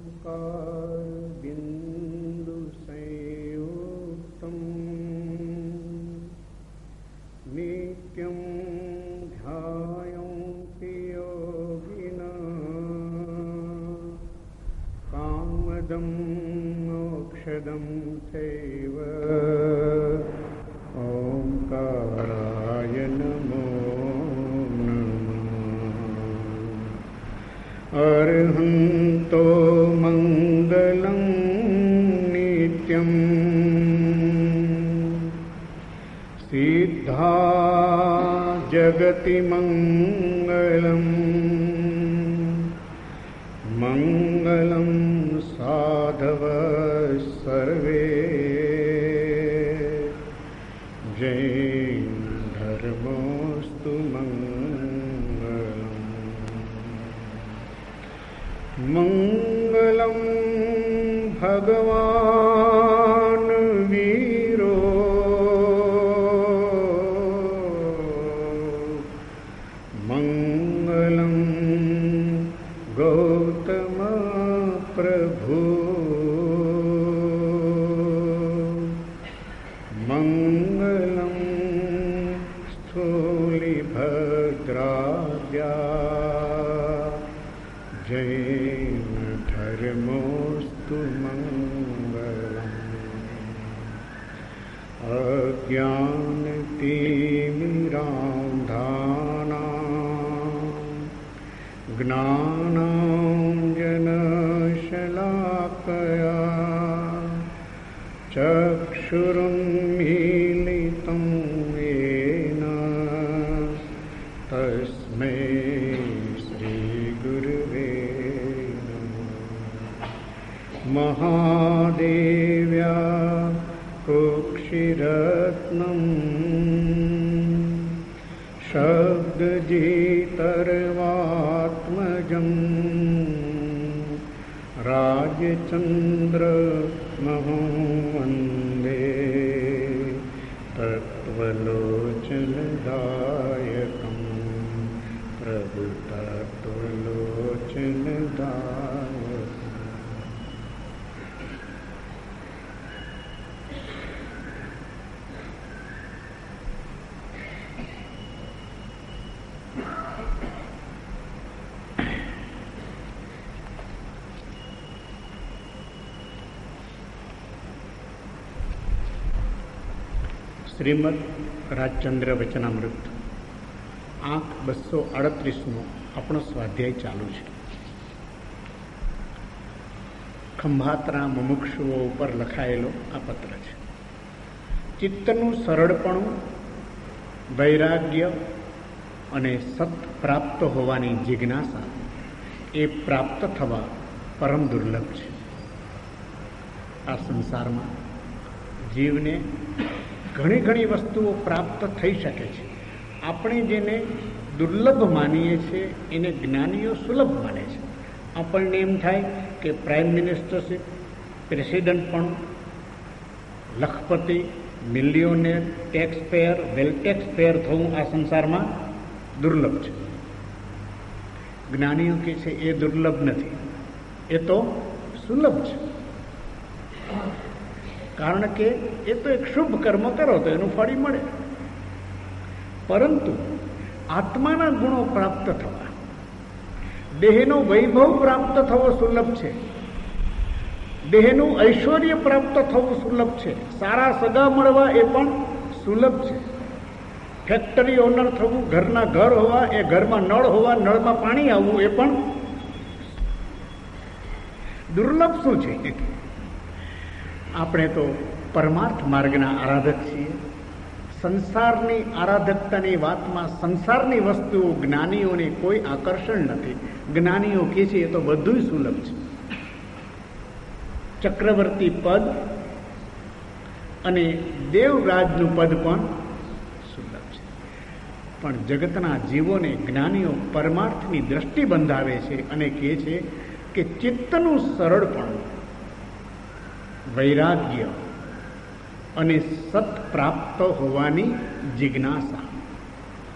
बिंदु संयुक्तं नित्यं ध्यायन्ति योगिनः कामदं मोक्षदं चैव ओंकाराय नमो नमः। अर्हन्तो मंगलं नित्यं सिद्धा जगति मंगलं मंगलं साधव सर्वे जय धर्मोस्तु मंगलं भगवान् वीरो मंगलं गौतम प्रभु मंगलं स्थूलिभद्राद्या जय धर्मोस्तु मंगलम्। अज्ञानतिमिरान्धानां ज्ञानाञ्जनशलाकया चक्षुरुन्मीलितं येन तस्मै श्रीगुरुवे महादेव्या कुक्षिरत्नं शब्दजितर्वात्मजं राजचन्द्रमहं वन्दे तत्त्वलोचनदायकं प्रभु तत्त्वलोचनदायकम्। શ્રીમદ રાજચંદ્ર વચનામૃત આંક 238નો આપણો સ્વાધ્યાય ચાલુ છે. ખંભાતના મુમુક્ષુઓ ઉપર લખાયેલો આ પત્ર છે. ચિત્તનું સરળપણું, વૈરાગ્ય અને સત પ્રાપ્ત હોવાની જિજ્ઞાસા એ પ્રાપ્ત થવા પરમ દુર્લભ છે. આ સંસારમાં જીવને ઘણી ઘણી વસ્તુઓ પ્રાપ્ત થઈ શકે છે. આપણે જેને દુર્લભ માનીએ છીએ એને જ્ઞાનીઓ સુલભ માને છે. આપણને એમ થાય કે પ્રાઇમ મિનિસ્ટરશીપ, પ્રેસિડન્ટ પણ, લખપતિ, millionaire, taxpayer, well taxpayer થવું આ સંસારમાં દુર્લભ છે. જ્ઞાનીઓ કહે છે એ દુર્લભ નથી, એ તો સુલભ છે. કારણ કે એ તો એક શુભ કર્મ કરો તો એનું ફળ મળે. પરંતુ આત્માના ગુણો પ્રાપ્ત થવા, દેહનો વૈભવ પ્રાપ્ત થવો સુલભ છે, દેહનું ઐશ્વર્ય પ્રાપ્ત થવું સુલભ છે, સારા સગા મળવા એ પણ સુલભ છે, ફેક્ટરી ઓનર થવું, ઘરના ઘર હોવા, એ ઘરમાં નળ હોવા, નળમાં પાણી આવવું એ પણ દુર્લભ શું છે? આપણે તો પરમાર્થ માર્ગના આરાધક છીએ. સંસારની આરાધકતાની વાતમાં સંસારની વસ્તુઓ જ્ઞાનીઓને કોઈ આકર્ષણ નથી. જ્ઞાનીઓ કહે છે એ તો બધું સુલભ છે. ચક્રવર્તી પદ અને દેવરાજનું પદ પણ સુલભ છે. પણ જગતના જીવોને જ્ઞાનીઓ પરમાર્થની દ્રષ્ટિ બંધાવે છે અને કહે છે કે ચિત્તનું સરળપણું, વૈરાગ્ય અને સત પ્રાપ્ત હોવાની જિજ્ઞાસા,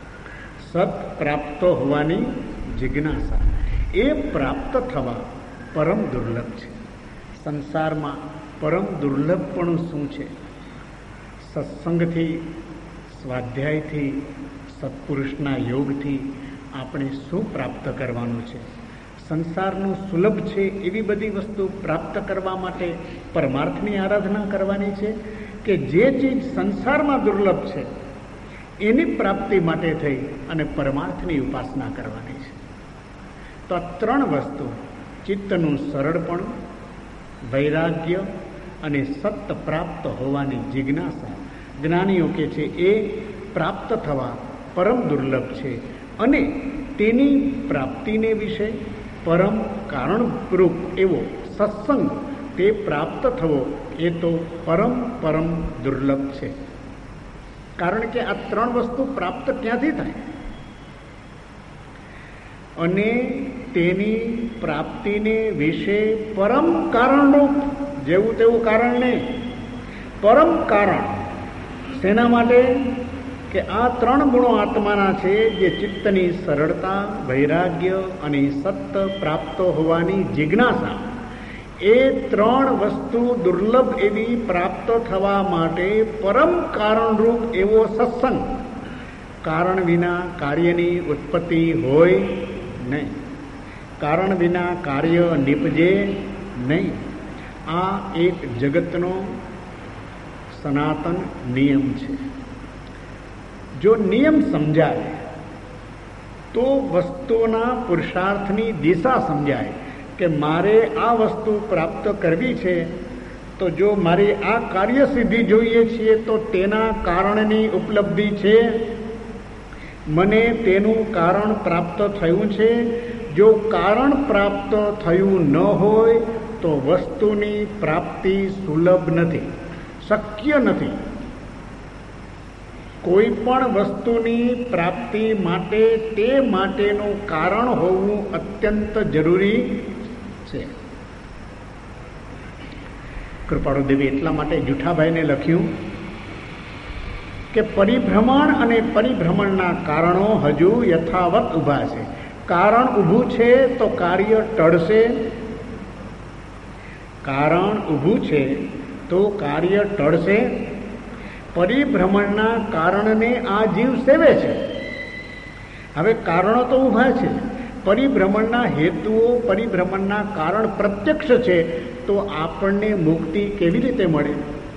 સત પ્રાપ્ત હોવાની જિજ્ઞાસા એ પ્રાપ્ત થવા પરમ દુર્લભ છે. સંસારમાં પરમ દુર્લભપણું શું છે? સત્સંગથી, સ્વાધ્યાયથી, સત્પુરુષના યોગથી આપણે શું પ્રાપ્ત કરવાનું છે? સંસારનું સુલભ છે એવી બધી વસ્તુ પ્રાપ્ત કરવા માટે પરમાર્થની આરાધના કરવાની છે કે જે ચીજ સંસારમાં દુર્લભ છે એની પ્રાપ્તિ માટે થઈ અને પરમાર્થની ઉપાસના કરવાની છે? તો આ ત્રણ વસ્તુ, ચિત્તનું સરળપણું, વૈરાગ્ય અને સત્ય પ્રાપ્ત હોવાની જિજ્ઞાસા, જ્ઞાનીઓ કે છે એ પ્રાપ્ત થવા પરમ દુર્લભ છે અને તેની પ્રાપ્તિને વિશે પરમ કારણરૂપ એવો સત્સંગ તે પ્રાપ્ત થવો એ તો પરમ દુર્લભ છે. કારણ કે આ ત્રણ વસ્તુ પ્રાપ્ત ક્યાંથી થાય? અને તેની પ્રાપ્તિને વિશે પરમ કારણરૂપ, જેવું તેવું કારણ નહીં, પરમ કારણ. શેના માટે? કે આ ત્રણ ગુણો આત્માના છે જે ચિત્તની સરળતા, વૈરાગ્ય અને સત્ય પ્રાપ્ત હોવાની જિજ્ઞાસા. એ ત્રણ વસ્તુ દુર્લભ એવી પ્રાપ્ત થવા માટે પરમ કારણરૂપ એવો સત્સંગ. કારણ વિના કાર્યની ઉત્પત્તિ હોય નહીં, કારણ વિના કાર્ય નિપજે નહીં. આ એક જગતનો સનાતન નિયમ છે. જો નિયમ સમજાય તો વસ્તુના પુરુષાર્થની દિશા સમજાય કે મારે આ વસ્તુ પ્રાપ્ત કરવી છે, તો જો મારી આ કાર્ય સિદ્ધિ જોઈએ છીએ તો તેના કારણની ઉપલબ્ધિ છે, મને તેનું કારણ પ્રાપ્ત થયું છે. જો કારણ પ્રાપ્ત થયું ન હોય તો વસ્તુની પ્રાપ્તિ સુલભ નથી, શક્ય નથી. કોઈ પણ વસ્તુની પ્રાપ્તિ માટે તે માટેનું કારણ હોવું અત્યંત જરૂરી છે. કૃપાળુ દેવી એટલા માટે જુઠાભાઈને લખ્યું કે પરિભ્રમણ અને પરિભ્રમણના કારણો હજુ યથાવત ઊભા છે. કારણ ઊભું છે તો કાર્ય ટળશે. કારણ ઊભું છે તો કાર્ય ટળશે. પરિભ્રમણના કારણને આ જીવ સેવે છે. હવે કારણો તો ઊભા છે, પરિભ્રમણના હેતુઓ, પરિભ્રમણના કારણ પ્રત્યક્ષ છે, તો આપણને મુક્તિ કેવી રીતે મળે?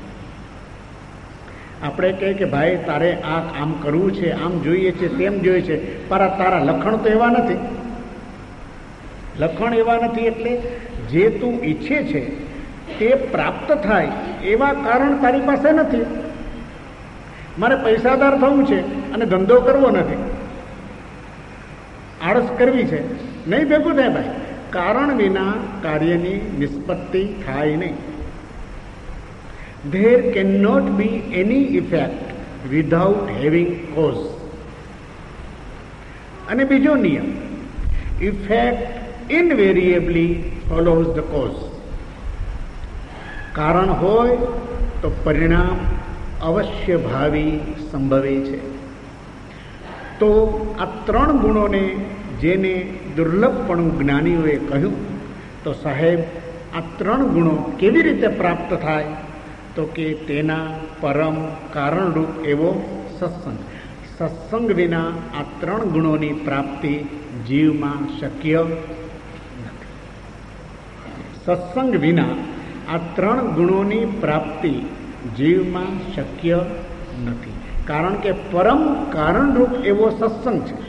આપણે કહીએ કે ભાઈ તારે આ આમ કરવું છે, આમ જોઈએ છે, તેમ જોઈએ છે, પણ તારા લક્ષણ તો એવા નથી. લક્ષણ એવા નથી એટલે જે તું ઈચ્છે છે તે પ્રાપ્ત થાય એવા કારણ તારી પાસે નથી. મારે પૈસાદાર થવું છે અને ધંધો કરવો નથી, આળસ કરવી છે, નહીં ભેગું થાય ભાઈ. કારણ વિના કાર્યની નિષ્પત્તિ થાય નહીં. There cannot be any effect without having cause. અને બીજો નિયમ, effect invariably follows the cause. કારણ હોય તો પરિણામ અવશ્ય ભાવી સંભવે છે. તો આ ત્રણ ગુણોને જેને દુર્લભપણું જ્ઞાનીઓએ કહ્યું, તો સાહેબ આ ત્રણ ગુણો કેવી રીતે પ્રાપ્ત થાય? તો કે તેના પરમ કારણરૂપ એવો સત્સંગ. સત્સંગ વિના આ ત્રણ ગુણોની પ્રાપ્તિ જીવમાં શક્ય નથી. સત્સંગ વિના આ ત્રણ ગુણોની પ્રાપ્તિ જીવમાં શક્ય નથી. કારણ કે પરમ કારણરૂપ એવો સત્સંગ છે.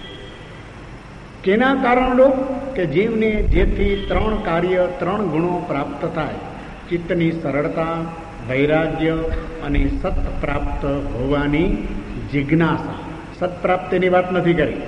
કેના કારણરૂપ? કે જીવને જેથી ત્રણ કાર્ય, ત્રણ ગુણો પ્રાપ્ત થાય. ચિત્તની સરળતા, વૈરાગ્ય અને સત પ્રાપ્ત હોવાની જિજ્ઞાસા. સત્પ્રાપ્તિની વાત નથી કરી,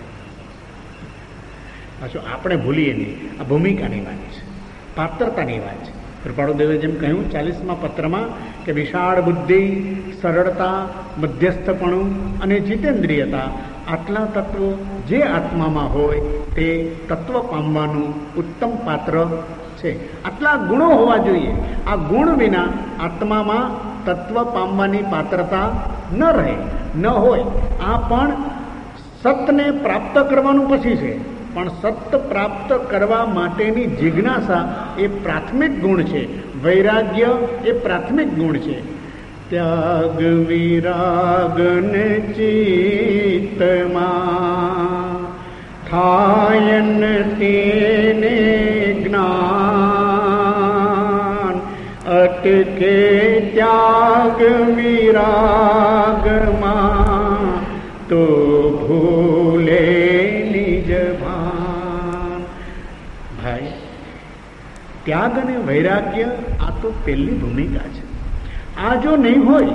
પાછું આપણે ભૂલીએ નહીં. આ ભૂમિકાની વાત છે, પાત્રતાની વાત છે. કૃપાળુદેવે જેમ કહ્યું 40મા પત્રમાં કે વિશાળ બુદ્ધિ, સરળતા, મધ્યસ્થપણું અને જીતેન્દ્રિયતા, આટલા તત્વો જે આત્મામાં હોય તે તત્વ પામવાનું ઉત્તમ પાત્ર છે. આટલા ગુણો હોવા જોઈએ. આ ગુણ વિના આત્મામાં તત્વ પામવાની પાત્રતા ન રહે, ન હોય. આ પણ સતને પ્રાપ્ત કરવાનું પછી છે. પણ સત્ય પ્રાપ્ત કરવા માટેની જિજ્ઞાસા એ પ્રાથમિક ગુણ છે. વૈરાગ્ય એ પ્રાથમિક ગુણ છે. ત્યાગ વિરાગન ચિત્તમાં થાયન તેને જ્ઞાન અટકે ત્યાગ વિરાગમાં તો ભૂલે નિજ ભાન. ભાઈ, ત્યાગ અને વૈરાગ્ય આ તો પહેલી ભૂમિકા છે. આ જો નહીં હોય,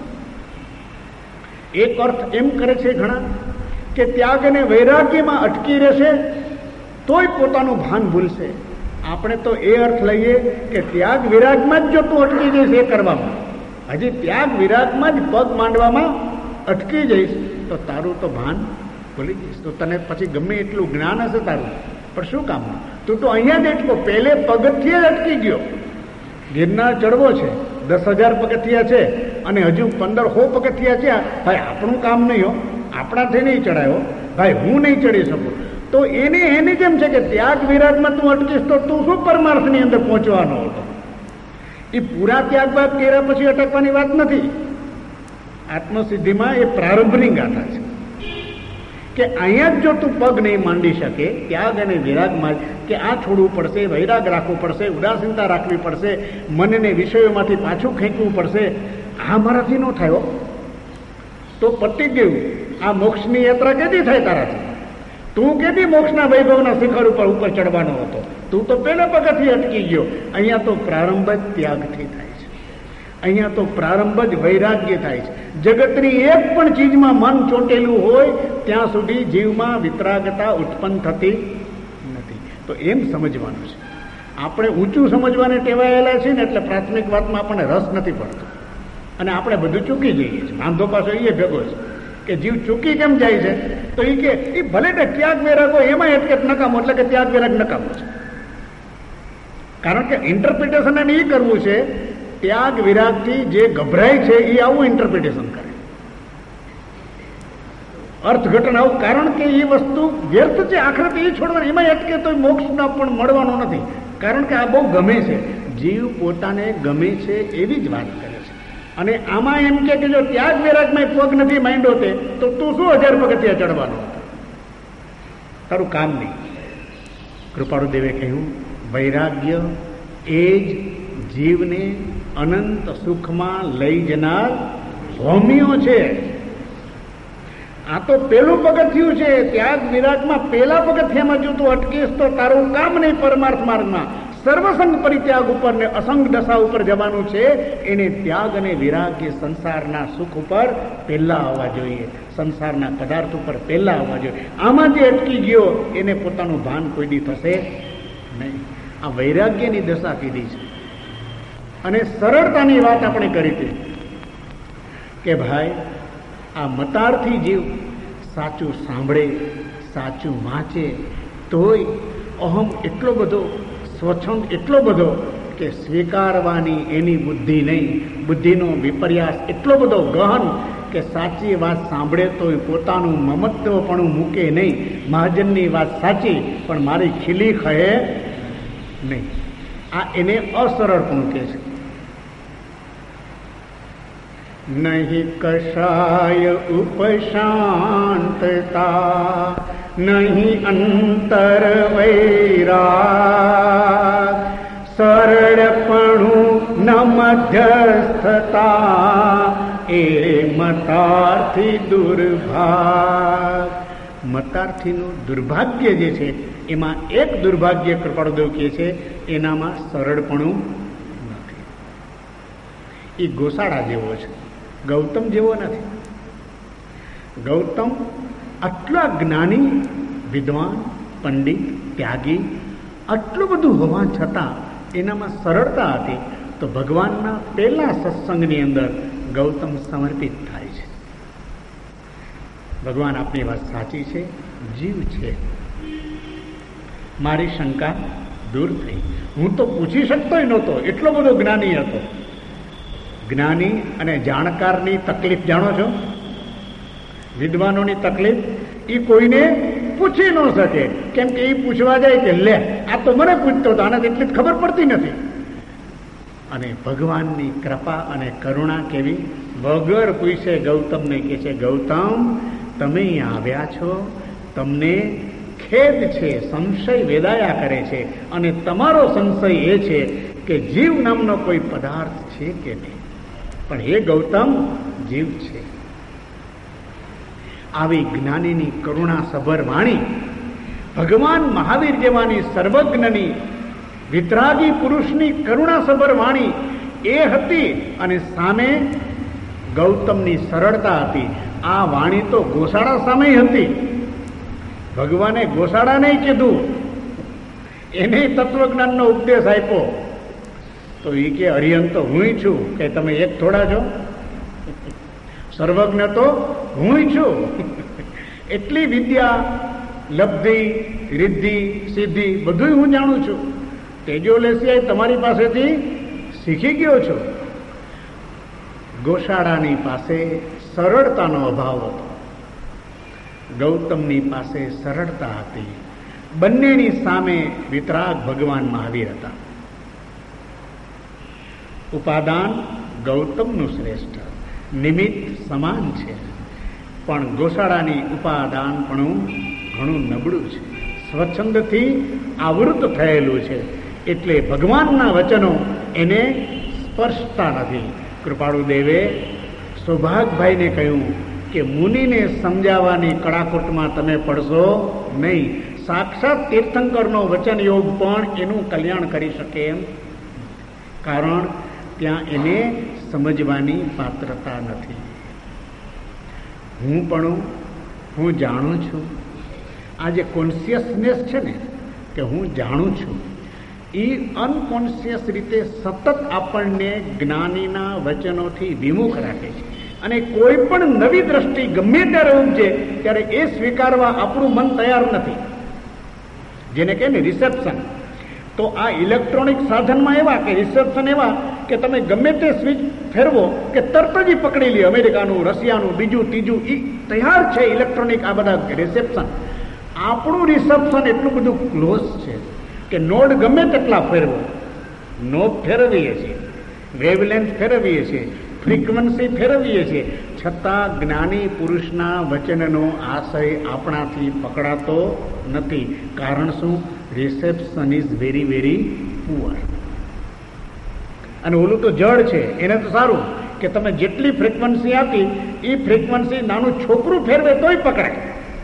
એક અર્થ એમ કરે છે ઘણા કે ત્યાગ અને વૈરાગ્યમાં અટકી રહેશે તોય પોતાનું ભાન ભૂલશે. આપણે તો એ અર્થ લઈએ કે ત્યાગ વિરાગમાં જ જો તું અટકી જઈશ એ કરવામાં, હજી ત્યાગ વિરાગમાં જ પગ માંડવામાં અટકી જઈશ તો તારું તો ભાન ભૂલી જઈશ. તો તને પછી ગમે એટલું જ્ઞાન હશે તારું, પણ શું કામનું? તું તો અહીંયા જ અટકો, પહેલે પગથિયે જ અટકી ગયો. ગિરનાર ચડવો છે, 10,000 પગથિયા છે અને હજુ 1500 પગથિયા છે. ભાઈ આપણું કામ નહીં હો, આપણાથી નહીં ચડાયો ભાઈ, હું નહીં ચડી શકું. તો એને જેમ છે કે ત્યાગ વિરાગમાં તું અટકીશ તો તું શું પરમાર્થની અંદર પહોંચવાનો હતો? એ પૂરા ત્યાગ બાદ કર્યા પછી અટકવાની વાત નથી. આત્મસિદ્ધિમાં એ પ્રારંભની ગાથા છે કે અહીંયા જ જો તું પગ નહીં માંડી શકે ત્યાગ અને વિરાગમાં કે આ છોડવું પડશે, વૈરાગ રાખવું પડશે, ઉદાસીનતા રાખવી પડશે, મનને વિષયોમાંથી પાછું ખેંચવું પડશે, આ મારાથી ન થયો તો પતી ગયું. આ મોક્ષની યાત્રા કેદી થાય તારાથી? તું કેદી મોક્ષના વૈભવના શિખર ઉપર ચડવાનો હતો? તું તો પેલા પગથી અટકી ગયો. અહીંયા તો પ્રારંભ જ ત્યાગથી થાય છે. અહીંયા તો પ્રારંભ જ વૈરાગ્ય થાય છે. જગતની એક પણ ચીજમાં મન ચોટેલું હોય ત્યાં સુધી જીવમાં વિતરાગતા ઉત્પન્ન થતી નથી. તો એમ સમજવાનું છે. આપણે ઊંચું સમજવાને ટેવાયેલા છીએ ને એટલે પ્રાથમિક વાતમાં આપણને રસ નથી પડતો અને આપણે બધું ચૂકી જઈએ છીએ. વાંધો પાછો એ ભેગો છે કે જીવ ચૂકી કેમ જાય છે? તો એ કે એ ભલે ને ત્યાગ વિરાગો એમાં એટલે નકામો, એટલે કે ત્યાગ વિરાગ નકામો છે. કારણ કે ઇન્ટરપ્રિટેશન એને એ કરવું છે, ત્યાગ વિરાગથી જે ગભરાય છે એ આવું ઇન્ટરપ્રિટેશન કરે, અર્થઘટન આવું. કારણ કે એ વસ્તુ વ્યર્થ છે, આખરે એ છોડવાની, એમાં અટકે તો મોક્ષના પણ મળવાનો નથી. કારણ કે આ બહુ ગમે છે, જીવ પોતાને ગમે છે એવી જ વાત કરે છે. અને આમાં એમ કે જો ત્યાગ વિરાગમાં પગ નથી માંડ્યો તે તો તું શું 1000 પગથિયા ચડવાનો હતો? તારું કામ નહીં. કૃપાળુદેવે કહ્યું વૈરાગ્ય એ જ જીવને અનંત સુખમાં લઈ જનાર હોમિયો છે. આ તો પેલું પગથિયું છે. ત્યાગ વિરાગમાં પેલા પગથિયામાં જો તું અટકીશ તો તારું કામ નહીં. પરમાર્થ માર્ગમાં સર્વસંગ પરિત્યાગ ઉપર ને અસંગ દશા ઉપર જવાનું છે. એને ત્યાગ અને વિરાગ્ય સંસારના સુખ ઉપર પહેલા આવવા જોઈએ, સંસારના પદાર્થ ઉપર પહેલા આવવા જોઈએ. આમાં જે અટકી ગયો એને પોતાનું ભાન કોઈ દી થશે નહીં. આ વૈરાગ્યની દશા કીધી છે. અને સરળતાની વાત આપણે કરી હતી કે ભાઈ આ મતાર્થી જીવ સાચું સાંભળે, સાચું વાંચે તોય અહમ એટલો બધો સ્વચ્છંદ એટલો બધો કે સ્વીકારવાની એની બુદ્ધિ નહીં. બુદ્ધિનો વિપર્યાસ એટલો બધો ગહન કે સાચી વાત સાંભળે તોય પોતાનું મમત્વપણું મૂકે નહીં. મહાજનની વાત સાચી પણ મારી ખીલી ખહે નહીં. આ એને અસરળપણું કહે છે. નહીં કશાય ઉપશાંતતા, નહીં અંતર વૈરાગ, સરળપણું ન મધ્યસ્થતા, એ મતાર્થી દુર્ભાગ. મતાર્થીનું દુર્ભાગ્ય જે છે એમાં એક દુર્ભાગ્ય કૃપાળુદેવ કહે છે એનામાં સરળપણું નથી. એ ગોસાળા જેવો છે, ગૌતમ જેવો નથી. ગૌતમ આટલા જ્ઞાની, વિદ્વાન, પંડિત, ત્યાગી, આટલું બધું હોવા છતાં એનામાં સરળતા હતી. તો ભગવાનના પહેલા સત્સંગની અંદર ગૌતમ સમર્પિત થાય છે. ભગવાન આપની વાત સાચી છે, જીવ છે, મારી શંકા દૂર થઈ. હું તો પૂછી શકતો નહોતો, એટલો બધો જ્ઞાની હતો. જ્ઞાની અને જાણકારની તકલીફ જાણો છો? વિદ્વાનોની તકલીફ, એ કોઈને પૂછી ન શકે. કેમ કે એ પૂછવા જાય કે લે આ તો મને પૂછતો હતો, આને એટલી જ ખબર પડતી નથી. અને ભગવાનની કૃપા અને કરુણા કેવી, વગર પૂછે ગૌતમને કહે છે, ગૌતમ તમે અહીંયા આવ્યા છો, તમને ખેદ છે, સંશય વેદાયા કરે છે, અને તમારો સંશય એ છે કે જીવ નામનો કોઈ પદાર્થ છે કે નહીં. પણ હે ગૌતમ, જીવ છે. આવી જ્ઞાનીની કરુણા સભર વાણી, ભગવાન મહાવીર જેવાની સર્વજ્ઞની વિતરાગી પુરુષની કરુણા સભર વાણી એ હતી, અને સામે ગૌતમની સરળતા હતી. આ વાણી તો ગોસાળા સામે હતી. ભગવાને ગોસાળા નહીં કીધું, એને તત્વજ્ઞાનનો ઉપદેશ આપ્યો. તો એ કે હરિહંત તો હું છું, કે તમે એક થોડા છો? સર્વજ્ઞ તો હું છું. એટલી વિદ્યા, લબ્ધિ, રિદ્ધિ, સિદ્ધિ બધું હું જાણું છું. તેજો લેસિયા તમારી પાસેથી શીખી ગયો છો. ગોશાળાની પાસે સરળતાનો અભાવ હતો, ગૌતમની પાસે સરળતા હતી. બંનેની સામે વિતરાગ ભગવાન મહાવીર હતા. ઉપાદાન ગૌતમનું શ્રેષ્ઠ, નિમિત્ત સમાન છે, પણ ગોશાળાની ઉપાદાન પણ ઘણું નબળું છે, સ્વચ્છંદથી આવૃત થયેલું છે, એટલે ભગવાનના વચનો એને સ્પર્શતા નથી. કૃપાળુ દેવે સૌભાગભાઈને કહ્યું કે મુનિને સમજાવવાની કડાકોટમાં તમે પડશો નહીં. સાક્ષાત તીર્થંકરનો વચન યોગ પણ એનું કલ્યાણ કરી શકે એમ, કારણ ત્યાં એને સમજવાની પાત્રતા નથી. હું જાણું છું. આ જે કોન્શિયસનેસ છે ને, કે હું જાણું છું, એ અનકોન્શિયસ રીતે સતત આપણને જ્ઞાનીના વચનોથી વિમુખ રાખે છે. અને કોઈ પણ નવી દ્રષ્ટિ ગમે ત્યારે ઉપજે ત્યારે એ સ્વીકારવા આપણું મન તૈયાર નથી, જેને કહે ને રિસેપ્શન. તો આ ઇલેક્ટ્રોનિક સાધનમાં એવા કે રિસેપ્શન એવા કે તમે ગમે તે સ્વિચ ફેરવો કે તરત જ પકડી લે. અમેરિકાનું, રશિયાનું, બીજું ત્રીજું એ તૈયાર છે ઇલેક્ટ્રોનિક આ બધા રિસેપ્શન. આપણું રિસેપ્શન એટલું બધું ક્લોઝ છે કે નોડ ગમે તેટલા ફેરવો, નોબ ફેરવીએ છીએ, વેવલેન્થ ફેરવીએ છીએ, ફ્રીક્વન્સી ફેરવીએ છીએ, છતાં જ્ઞાની પુરુષના વચનનો આશય આપણાથી પકડાતો નથી. કારણ શું? Reception is very very poor. અને ઓલું તો જડ છે, એને તો સારું કે તમે જેટલી ફ્રીક્વન્સી આપી એ ફ્રીક્વન્સી નાનું છોકરું ફેરવે તોય પકડાય.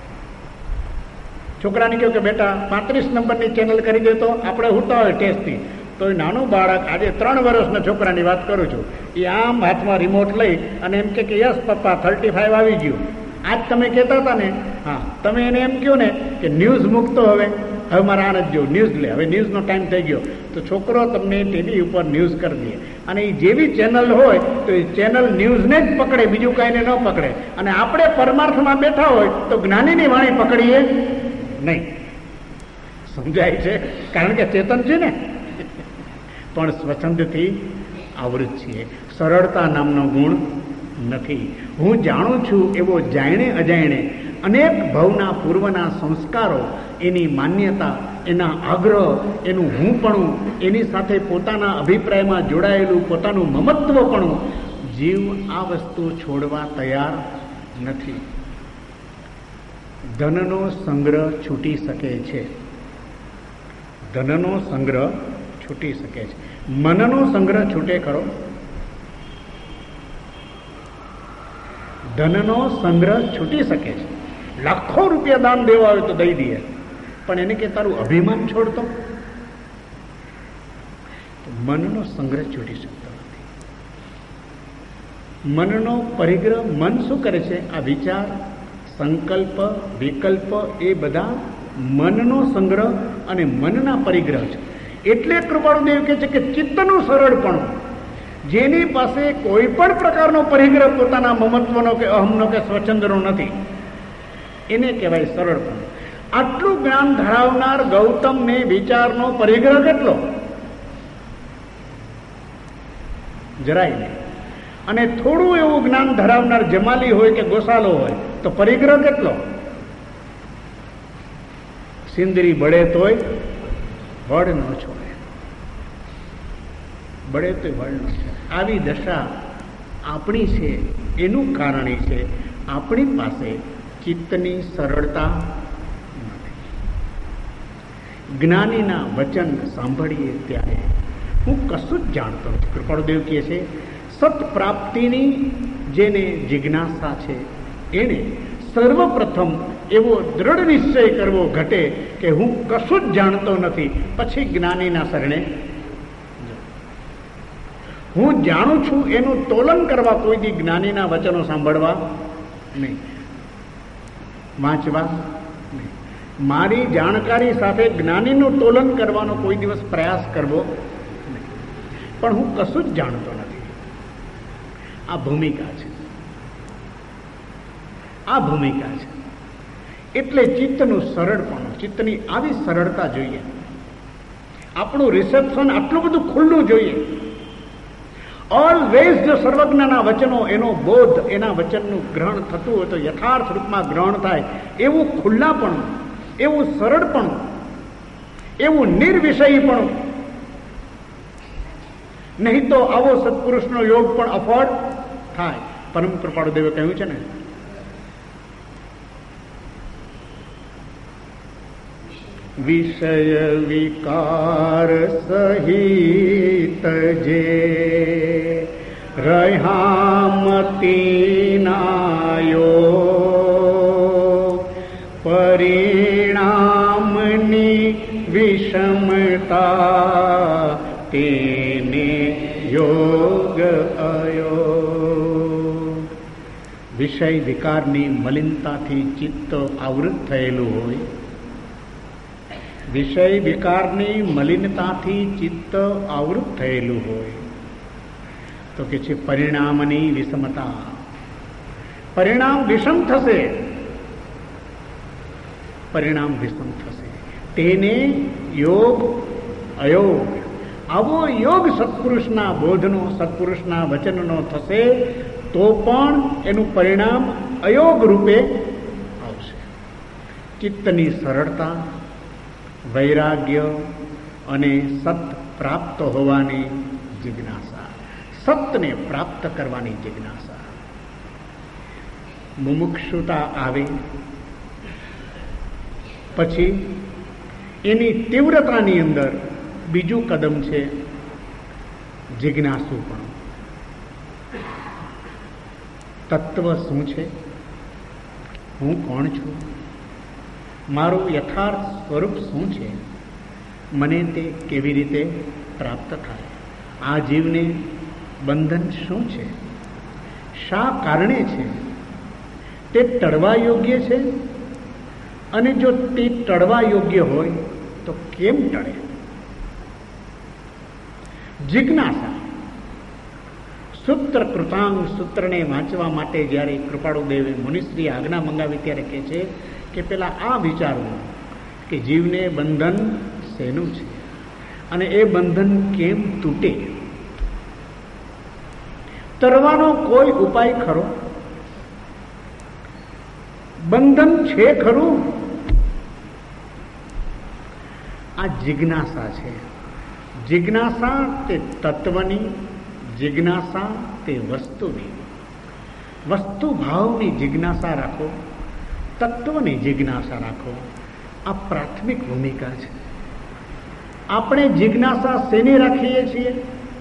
છોકરાને કહ્યું કે બેટા 35 નંબરની ચેનલ કરી દે, તો આપણે ઉઠતા હોય ટેસ્ટથી, તો એ નાનું બાળક, આજે 3 વર્ષના છોકરાની વાત કરું છું, એ આમ હાથમાં રિમોટ લઈ અને એમ કે યસ પપ્પા 35 આવી ગયું. આજ તમે કહેતા હતા ને, હા, તમે એને એમ કહો ને કે ન્યૂઝ મૂકતો, હવે મારે આ નથી જોવું, ન્યૂઝ લે, હવે ન્યૂઝનો ટાઈમ થઈ ગયો, તો છોકરો તમને ટીવી ઉપર ન્યૂઝ કરી દે. અને એ જેવી ચેનલ હોય તો એ ચેનલ ન્યૂઝને જ પકડે, બીજું કાંઈને ન પકડે. અને આપણે પરમાર્થમાં બેઠા હોય તો જ્ઞાનીની વાણી પકડીએ નહીં. સમજાય છે? કારણ કે ચેતન છે ને, પણ સ્વચ્છંદથી આવૃત છીએ. સરળતા નામનો ગુણ નથી. હું જાણું છું એવો જાણે અજાણે અનેક ભવના પૂર્વના સંસ્કારો, એની માન્યતા, એના આગ્રહ, એનું હુંપણું, એની સાથે પોતાના અભિપ્રાયમાં જોડાયેલું પોતાનું મમત્વપણું, જીવ આ વસ્તુ છોડવા તૈયાર નથી. ધનનો સંગ્રહ છૂટી શકે છે, ધનનો સંગ્રહ છૂટી શકે છે, મનનો સંગ્રહ છૂટે ખરો? ધનનો સંગ્રહ છૂટી શકે છે. લાખો રૂપિયા દાન દેવા હોય તો દઈ દઈએ, પણ એને કે તારું અભિમાન છોડતો, મનનો સંગ્રહ છૂટી શકતો નથી. મનનો પરિગ્રહ, મન શું કરે છે? આ વિચાર, સંકલ્પ, વિકલ્પ એ બધા મનનો સંગ્રહ અને મનના પરિગ્રહ છે. એટલે કૃપાળુદેવ કહે છે કે ચિત્તનું સરળપણું, જેની પાસે કોઈ પણ પ્રકારનો પરિગ્રહ પોતાના મમત્વનો કે અહમનો કે સ્વચ્છંદનો નથી, એને કહેવાય સરળપણું. આટલું જ્ઞાન ધરાવનાર ગૌતમને વિચારનો પરિગ્રહ કેટલો? જરાય નહીં. અને થોડું એવું જ્ઞાન ધરાવનાર જમાલી હોય કે ગોસાલો હોય તો પરિગ્રહ કેટલો? સિંદરી બળે તોય વડ ન છોડે, બળે તોય વડ ન છોડે. આવી દશા આપણી છે. એનું કારણ એ છે આપણી પાસે ચિત્તની સરળતા નથી. જ્ઞાનીના વચન સાંભળીએ ત્યારે હું કશું જ જાણતો નથી. કૃપાળુદેવ કહે છે સત પ્રાપ્તિની જેને જિજ્ઞાસા છે એને સર્વપ્રથમ એવો દ્રઢ નિશ્ચય કરવો ઘટે કે હું કશું જ જાણતો નથી, પછી જ્ઞાનીના શરણે. હું જાણું છું એનું તોલન કરવા કોઈ દી જ્ઞાનીના વચનો સાંભળવા નહીં, વાંચવા નહીં. મારી જાણકારી સાથે જ્ઞાનીનું તોલન કરવાનો કોઈ દિવસ પ્રયાસ કરવો નહીં. પણ હું કશું જ જાણતો નથી. આ ભૂમિકા છે, આ ભૂમિકા છે. એટલે ચિત્તનું સરળપણું, ચિત્તની આવી સરળતા જોઈએ. આપણું રિસેપ્શન આટલું બધું ખુલ્લું જોઈએ. ઓલવેઝ જો સર્વજ્ઞના વચનો, એનો બોધ, એના વચનનું ગ્રહણ થતું હોય તો યથાર્થ રૂપમાં ગ્રહણ થાય એવું ખુલ્લાપણું, એવું સરળપણું, એવું નિર્વિષયીપણું. નહીં તો આવો સત્પુરુષનો યોગ પણ અફોર્ડ થાય. પરમ કૃપાળુદેવે કહ્યું છે ને, વિષય વિકાર સહિત જે રહ્યામતીનાયો પરિણામની વિષમતા તેને યોગ અયો. વિષય વિકારની મલિનતાથી ચિત્ત આવૃત થયેલું હોય, વિષય વિકારની મલિનતાથી ચિત્ત આવૃત થયેલું હોય તો કે છે પરિણામની વિષમતા. પરિણામ વિષમ થશે, પરિણામ વિષમ થશે. તેને યોગ અયોગ. આવો યોગ સત્પુરુષના બોધનો, સત્પુરુષના વચનનો થશે તો પણ એનું પરિણામ અયોગ રૂપે આવશે. ચિત્તની સરળતા, વૈરાગ્ય અને સત પ્રાપ્ત હોવાની જિજ્ઞાસા, સતને પ્રાપ્ત કરવાની જિજ્ઞાસા. મુમુક્ષુતા આવે પછી એની તીવ્રતાની અંદર બીજું કદમ છે જિજ્ઞાસુપણું. તત્વ શું છે? હું કોણ છું? મારું યથાર્થ સ્વરૂપ શું છે? મને તે કેવી રીતે પ્રાપ્ત થાય? આ જીવને બંધન શું છે? શા કારણે છે? તે ટળવા યોગ્ય છે? અને જો તે ટળવા યોગ્ય હોય તો કેમ ટળે? જિજ્ઞાસા. સૂત્ર કૃતાંગ સૂત્રને વાંચવા માટે જ્યારે કૃપાળુદેવે મુનિશ્રી આજ્ઞા મંગાવી ત્યારે કહે છે કે પેલા આ વિચારવું કે જીવને બંધન શેનું છે અને એ બંધન કેમ તૂટે. તરવાનો કોઈ ઉપાય ખરો? બંધન છે ખરું? આ જિજ્ઞાસા છે. જિજ્ઞાસા તે તત્વની, જિજ્ઞાસા તે વસ્તુની. વસ્તુ ભાવની જિજ્ઞાસા રાખો, તત્વની જિજ્ઞાસા રાખો. આ પ્રાથમિક ભૂમિકા છે. આપણે જિજ્ઞાસા શેની રાખીએ છીએ?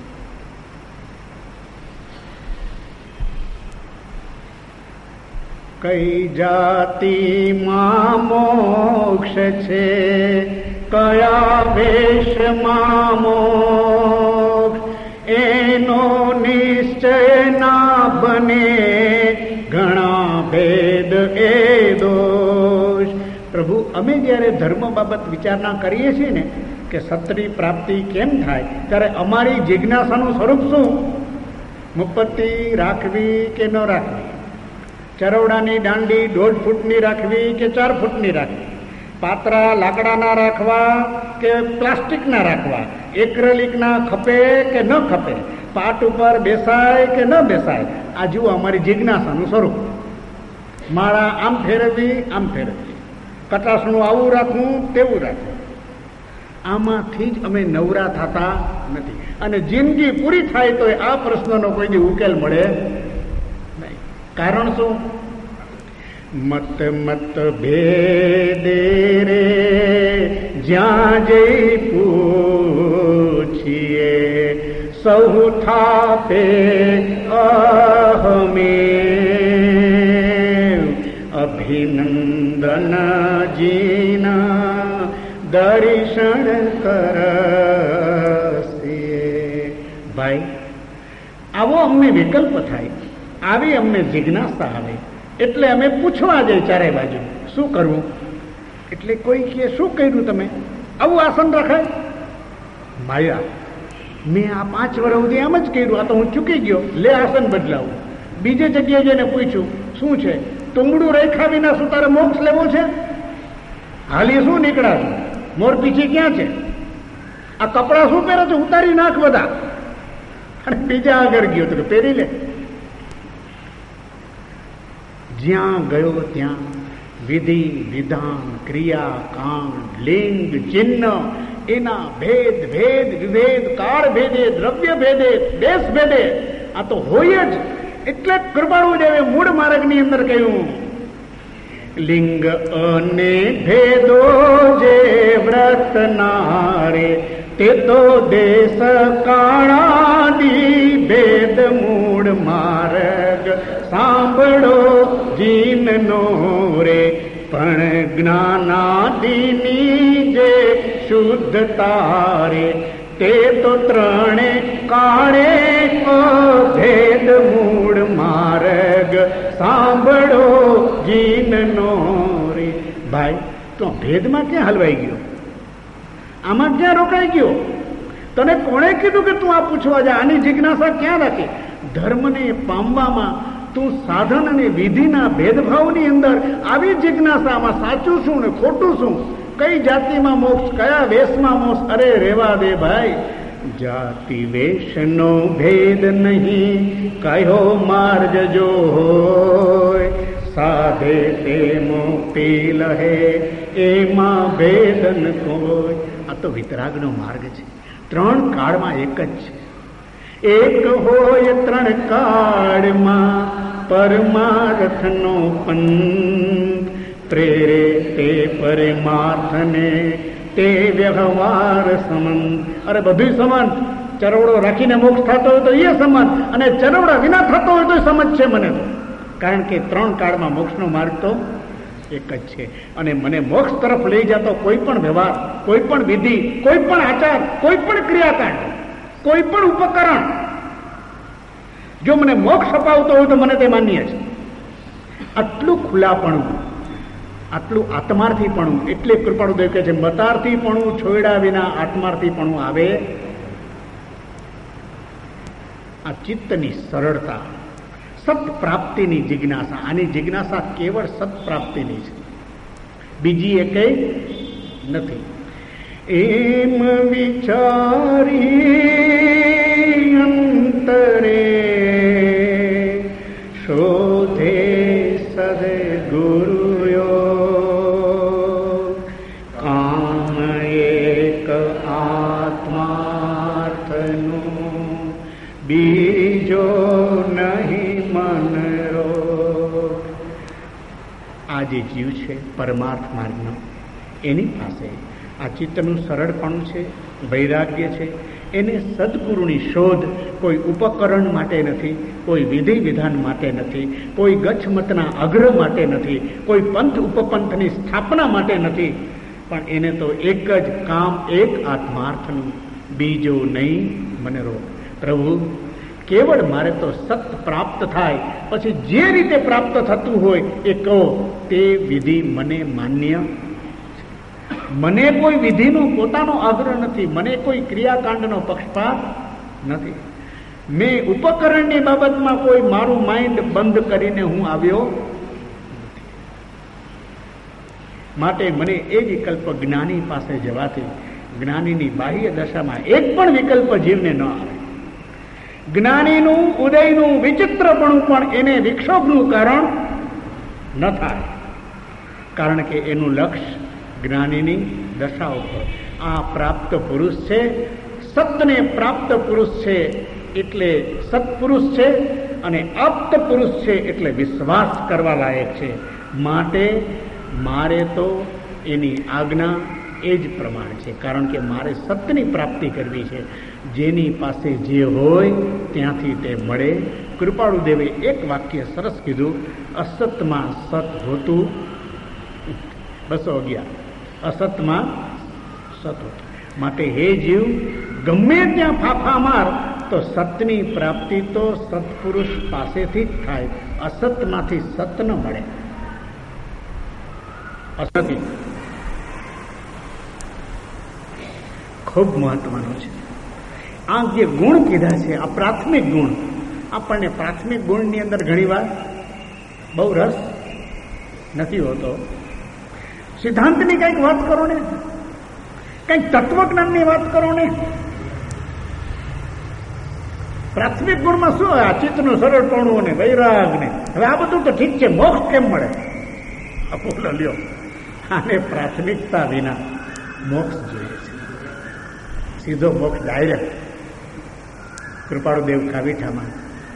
કઈ જાતિમાં મોક્ષ છે, કયા વેશમાં મોક્ષ, એનો નિશ્ચય ના બને, ઘણા ભેદ એ દોષ. પ્રભુ, અમે જ્યારે ધર્મ બાબત વિચારણા કરીએ છીએ ને કે સતની પ્રાપ્તિ કેમ થાય, ત્યારે અમારી જિજ્ઞાસાનું સ્વરૂપ શું? મુપત્તિ રાખવી કે ન રાખવી? ચરવડાની દાંડી 1.5 ફૂટની રાખવી કે 4 ફૂટની રાખવી? પાત્રા લાકડાના રાખવા કે પ્લાસ્ટિકના રાખવા? એક્રેલિકના ખપે કે ન ખપે? પાટ ઉપર બેસાય કે ન બેસાય? આ જુઓ અમારી જિજ્ઞાસાનું સ્વરૂપ. માળા આમ ફેરવવી, આમ ફેરવવી. કટાસણું આવું રાખવું તેવું રાખવું. આમાંથી જ અમે નવરા થતા નથી. અને જિંદગી પૂરી થાય તો આ પ્રશ્નનો કોઈ દી ઉકેલ મળે નહીં. કારણ શું? મત મત ભેદે રે જ્યાં જઈ પૂછીએ સૌ થાપે અહમે અભિનંદન જીના દર્શન કરસીએ. ભાઈ, આવો અમને વિકલ્પ થાય, આવી અમને જિજ્ઞાસા આવે એટલે અમે પૂછવા જઈએ ચારે બાજુ શું કરવું. એટલે કોઈ કે શું કર્યું તમે? આવું આસન રખાય? માયા, મેં આ 5 વર્ષ સુધી આમ જ કર્યું, આ તો હું ચૂકી ગયો, લે આસન બદલાવું. બીજે જગ્યાએ જઈને પૂછ્યું શું છે? તુંગડું રેખા વિના શું તારે મોક્ષ લેવો છે? હાલી શું નીકળ્યા છે? મોર પીછી ક્યાં છે? આ કપડા શું પહેરે છે? ઉતારી નાખ બધા. અને બીજા આગળ ગયો તો પહેરી લે. જ્યાં ગયો ત્યાં વિધિ વિધાન ક્રિયા કાંડ લિંગ ચિહ્ન એના ભેદ ભેદ વિભેદ કાળ ભેદે દ્રવ્ય ભેદે દેશ ભેદે આ તો હોય જ. એટલે કૃપાળુ દેવે મૂળ માર્ગની અંદર કહ્યું, લિંગ અને ભેદો જે વ્રત નારે તે તો દેશ કાળાદી ભેદ મૂળ માર્ગ સાંભળો જીનનો રે. પણ જ્ઞાનાદિની જે શુદ્ધતા રે તે તો ત્રણે કાળે ભેદ મૂળ માર્ગ સાંભળો જીનનો રે. ભાઈ, તો ભેદમાં ક્યાં હલવાઈ ગયો? આમાં ક્યાં રોકાઈ ગયો? તને કોણે કીધું કે તું આ પૂછવા જા? આની જિજ્ઞાસા ક્યાં રાખી? ધર્મને પામવામાં તું સાધન અને વિધિના ભેદભાવની અંદર આવી જિજ્ઞાસામાં સાચું શું ને ખોટું શું, કઈ જાતિમાં મોક્ષ, કયા વેશમાં મોક્ષ? અરે રેવા દે ભાઈ. જાતિ વેશનો ભેદ નહીં કયો માર્ગ જો હોય, સાધે તે મુક્તિ લહે એમાં ભેદ ન કોઈ. આ તો વિતરાગનો માર્ગ છે. 3 કાળમાં એક જ છે. એક હોય 3 કાળમાં પરમાર્થનો પંથ, પ્રેરે તે પરમાર્થને તે વ્યવહાર સંબંધ. અરે બધું સમાન. ચરવડો રાખીને મોક્ષ થતો હોય તો એ સમાન, અને ચરવડા વિના થતો હોય તો સમજ છે મને તો. કારણ કે 3 કાળમાં મોક્ષનો માર્ગ તો એક જ છે. અને મને મોક્ષ તરફ લઈ જતો કોઈ પણ વ્યવહાર, કોઈ પણ વિધિ, કોઈ પણ આચાર, કોઈ પણ ક્રિયાકાંડ, કોઈ પણ ઉપકરણ જો મને મોક્ષ અપાવતો હોય તો મને તે માન્ય છે. આટલું ખુલ્લાપણું, આટલું આત્માર્થીપણું. એટલે કૃપાળુદેવ કહે છે, મતાર્થીપણું છોડ્યા વિના આત્માર્થીપણું આવે. આ ચિત્તની સરળતા, સત પ્રાપ્તિની જિજ્ઞાસા. આની જિજ્ઞાસા કેવળ સત પ્રાપ્તિની છે, બીજી એકેય નથી. એમ વિચારી અંતરે શોધે સદગુરુયો, કામ એક આત્માર્થનું બીજો નહીં મનરો. આ જે જીવ છે પરમાર્થ માર્ગનો, એની પાસે આ ચિત્તનું સરળપણું છે, વૈરાગ્ય છે. એને સદગુરુની શોધ કોઈ ઉપકરણ માટે નથી, કોઈ વિધિ વિધાન માટે નથી, કોઈ ગચ્છમતના અગ્ર માટે નથી, કોઈ પંથ ઉપપંથની સ્થાપના માટે નથી. પણ એને તો એક જ કામ, એક આત્માર્થનું, બીજો નહીં મનરો. પ્રભુ, કેવળ મારે તો સત પ્રાપ્ત થાય, પછી જે રીતે પ્રાપ્ત થતું હોય એ કહો, તે વિધિ મને માન્ય. મને કોઈ વિધિનો પોતાનો આગ્રહ નથી, મને કોઈ ક્રિયાકાંડનો પક્ષપાત નથી. મેં ઉપકરણની બાબતમાં કોઈ મારું માઇન્ડ બંધ કરીને હું આવ્યો નથી. માટે મને એ વિકલ્પ જ્ઞાની પાસે જવાથી, જ્ઞાનીની બાહ્ય દશામાં એક પણ વિકલ્પ જીવને ન આવે. જ્ઞાનીનું ઉદયનું વિચિત્રપણું પણ એને વિક્ષોભનું કારણ ન થાય. કારણ કે એનું લક્ષ્ય જ્ઞાનીની દશા ઉપર. આ પ્રાપ્ત પુરુષ છે, સતને પ્રાપ્ત પુરુષ છે એટલે સત્પુરુષ છે, અને આપ્ત પુરુષ છે એટલે વિશ્વાસ કરવા લાયક છે. માટે મારે તો એની આજ્ઞા એ જ પ્રમાણ છે, કારણ કે મારે સત્યની પ્રાપ્તિ કરવી છે. જેની પાસે જે હોય ત્યાંથી તે મળે. કૃપાળુદેવે એક વાક્ય સરસ કીધું, અસતમાં સત હોતું. 211 અસતમાં સત હોતું. માટે હે જીવ, ગમે ત્યાં ફાફા માર તો સતની પ્રાપ્તિ તો સત્પુરુષ પાસેથી જ થાય. અસતમાંથી સત ન મળે. અસતી ખૂબ મહત્વનું છે. આ જે ગુણ કીધા છે, આ પ્રાથમિક ગુણ. આપણને પ્રાથમિક ગુણની અંદર ઘણીવાર બહુ રસ નથી હોતો. સિદ્ધાંતની કંઈક વાત કરો ને, કંઈક તત્વજ્ઞાનની વાત કરો ને. પ્રાથમિક ગુણમાં શું હોય? આ ચિત્તનું સરળપણું ને વૈરાગ ને. હવે આ બધું તો ઠીક છે, મોક્ષ કેમ મળે? બોલો લ્યો, આને પ્રાથમિકતા વિના મોક્ષ જોઈએ છે. સીધો મોક્ષ ડાયરેક્ટ. કૃપાળુદેવ કાવીઠામાં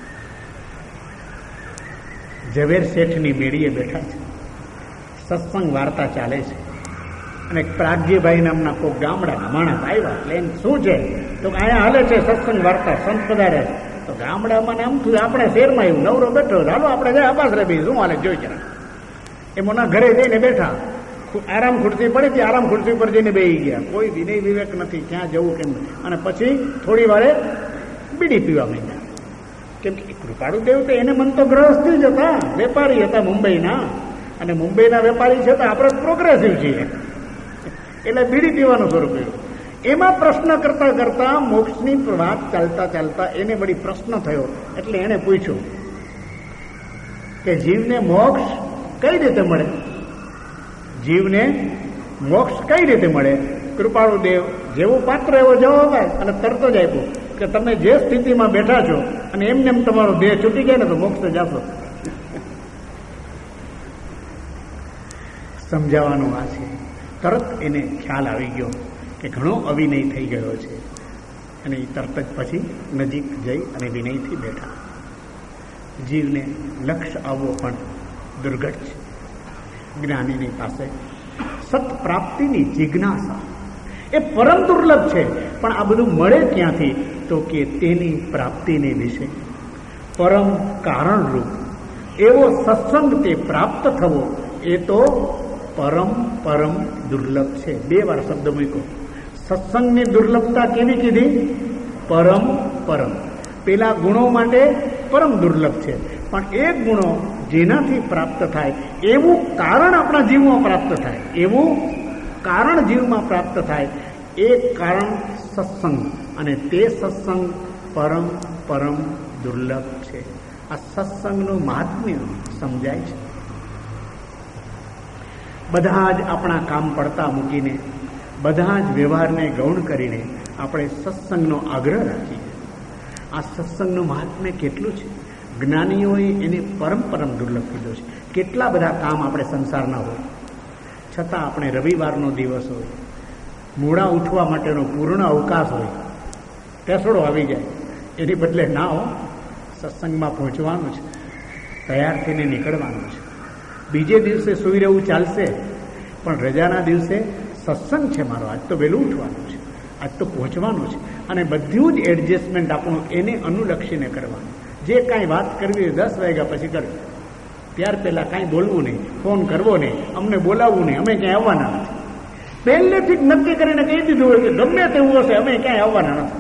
ઝવેર શેઠની મેળીએ બેઠા છે. સત્સંગ વાર્તા ચાલે છે, અને પ્રાગ્યભાઈ નામના કોઈ ગામડાના માણસ આવ્યા. એટલે એમ શું છે તો અહીંયા હાલે છે સત્સંગ વાર્તા, સંત પધારે. તો ગામડામાં આમ થયું, આપણે શહેરમાં એવું નવરો બેઠો, ચાલો આપણે જાય અબાસ રે ભાઈ શું હાલે જોઈ જરા. એમના ઘરે જઈને બેઠા, આરામ ખુરશી પડી હતી, આરામ ખુરશી પર જઈને બેસી ગયા. કોઈ વિનય વિવેક નથી, ક્યાં જવું કેમ. અને પછી થોડી વારે બીડી પીવા માંડ્યા. કેમ કે કૃપાળુદેવ તો એને મન તો ગ્રહસ્થી જ હતા, વેપારી હતા મુંબઈના. અને મુંબઈના વેપારી છે તો આપણે પ્રોગ્રેસિવ છીએ, એટલે બીડી પીવાનું શરૂ કર્યું. એમાં પ્રશ્ન કરતા કરતા મોક્ષની વાત ચાલતા ચાલતા એને વળી પ્રશ્ન થયો. એટલે એને પૂછ્યું કે જીવને મોક્ષ કઈ રીતે મળે? જીવને મોક્ષ કઈ રીતે મળે? કૃપાળુદેવ જેવું પાત્ર એવો જવાબ આવે, અને તરત જ આપ્યું કે તમે જે સ્થિતિમાં બેઠા છો અને એમને એમ તમારો દેહ છૂટી જાય ને તો મોક્ષ જશો. સમજાવવાનું આ છે. તરત એને ખ્યાલ આવી ગયો કે ઘણો અવિનય થઈ ગયો છે, અને એ તરત જ પછી નજીક જઈ અને વિનયથી બેઠા. જીવને લક્ષ્ય આવવો પણ દુર્ઘટ છે. જ્ઞાનીની પાસે સત પ્રાપ્તિની જિજ્ઞાસા એ પરમ દુર્લભ છે. પણ આ બધું મળે ક્યાંથી? તો કે તેની પ્રાપ્તિને વિશે પરમ કારણરૂપ એવો સત્સંગ તે પ્રાપ્ત થવો એ તો પરમ પરમ દુર્લભ છે. 2 વાર શબ્દ મૂક્યો. સત્સંગની દુર્લભતા કેવી કીધી? પરમ પરમ. પેલા ગુણો માટે પરમ દુર્લભ છે, પણ એ ગુણો જેનાથી પ્રાપ્ત થાય એવું કારણ આપણા જીવમાં પ્રાપ્ત થાય, એવું કારણ જીવમાં પ્રાપ્ત થાય, એ કારણ સત્સંગ. અને તે સત્સંગ પરમ પરમ દુર્લભ છે. આ સત્સંગનું મહાત્મ્ય સમજાય છે. બધા જ આપણા કામ પડતા મૂકીને, બધા જ વ્યવહારને ગૌણ કરીને આપણે સત્સંગનો આગ્રહ રાખીએ. આ સત્સંગનું મહાત્મ્ય કેટલું છે? જ્ઞાનીઓએ એને પરમ પરમ દુર્લભ કીધું છે. કેટલા બધા કામ આપણે સંસારના હોય, છતાં આપણે રવિવારનો દિવસ હોય, મૂળા ઉઠવા માટેનો પૂર્ણ અવકાશ હોય, પેસડો આવી જાય, એની બદલે ના હો, સત્સંગમાં પહોંચવાનું છે, તૈયાર થઈને નીકળવાનું છે. બીજે દિવસે સૂઈ રહેવું ચાલશે, પણ રજાના દિવસે સત્સંગ છે મારો, આજ તો વહેલું ઉઠવાનું છે, આજ તો પહોંચવાનું છે. અને બધું જ એડજસ્ટમેન્ટ આપણું એને અનુલક્ષીને કરવાનું. જે કાંઈ વાત કરવી હોય 10 વાગ્યા પછી કરવી. ત્યાર પહેલાં કાંઈ બોલવું નહીં, ફોન કરવો નહીં, અમને બોલાવવું નહીં, અમે ક્યાંય આવવાના નથી. પહેલેથી જ નક્કી કરીને કહી દીધું હોય કે ગમે તેવું હશે અમે ક્યાંય આવવાના નથી.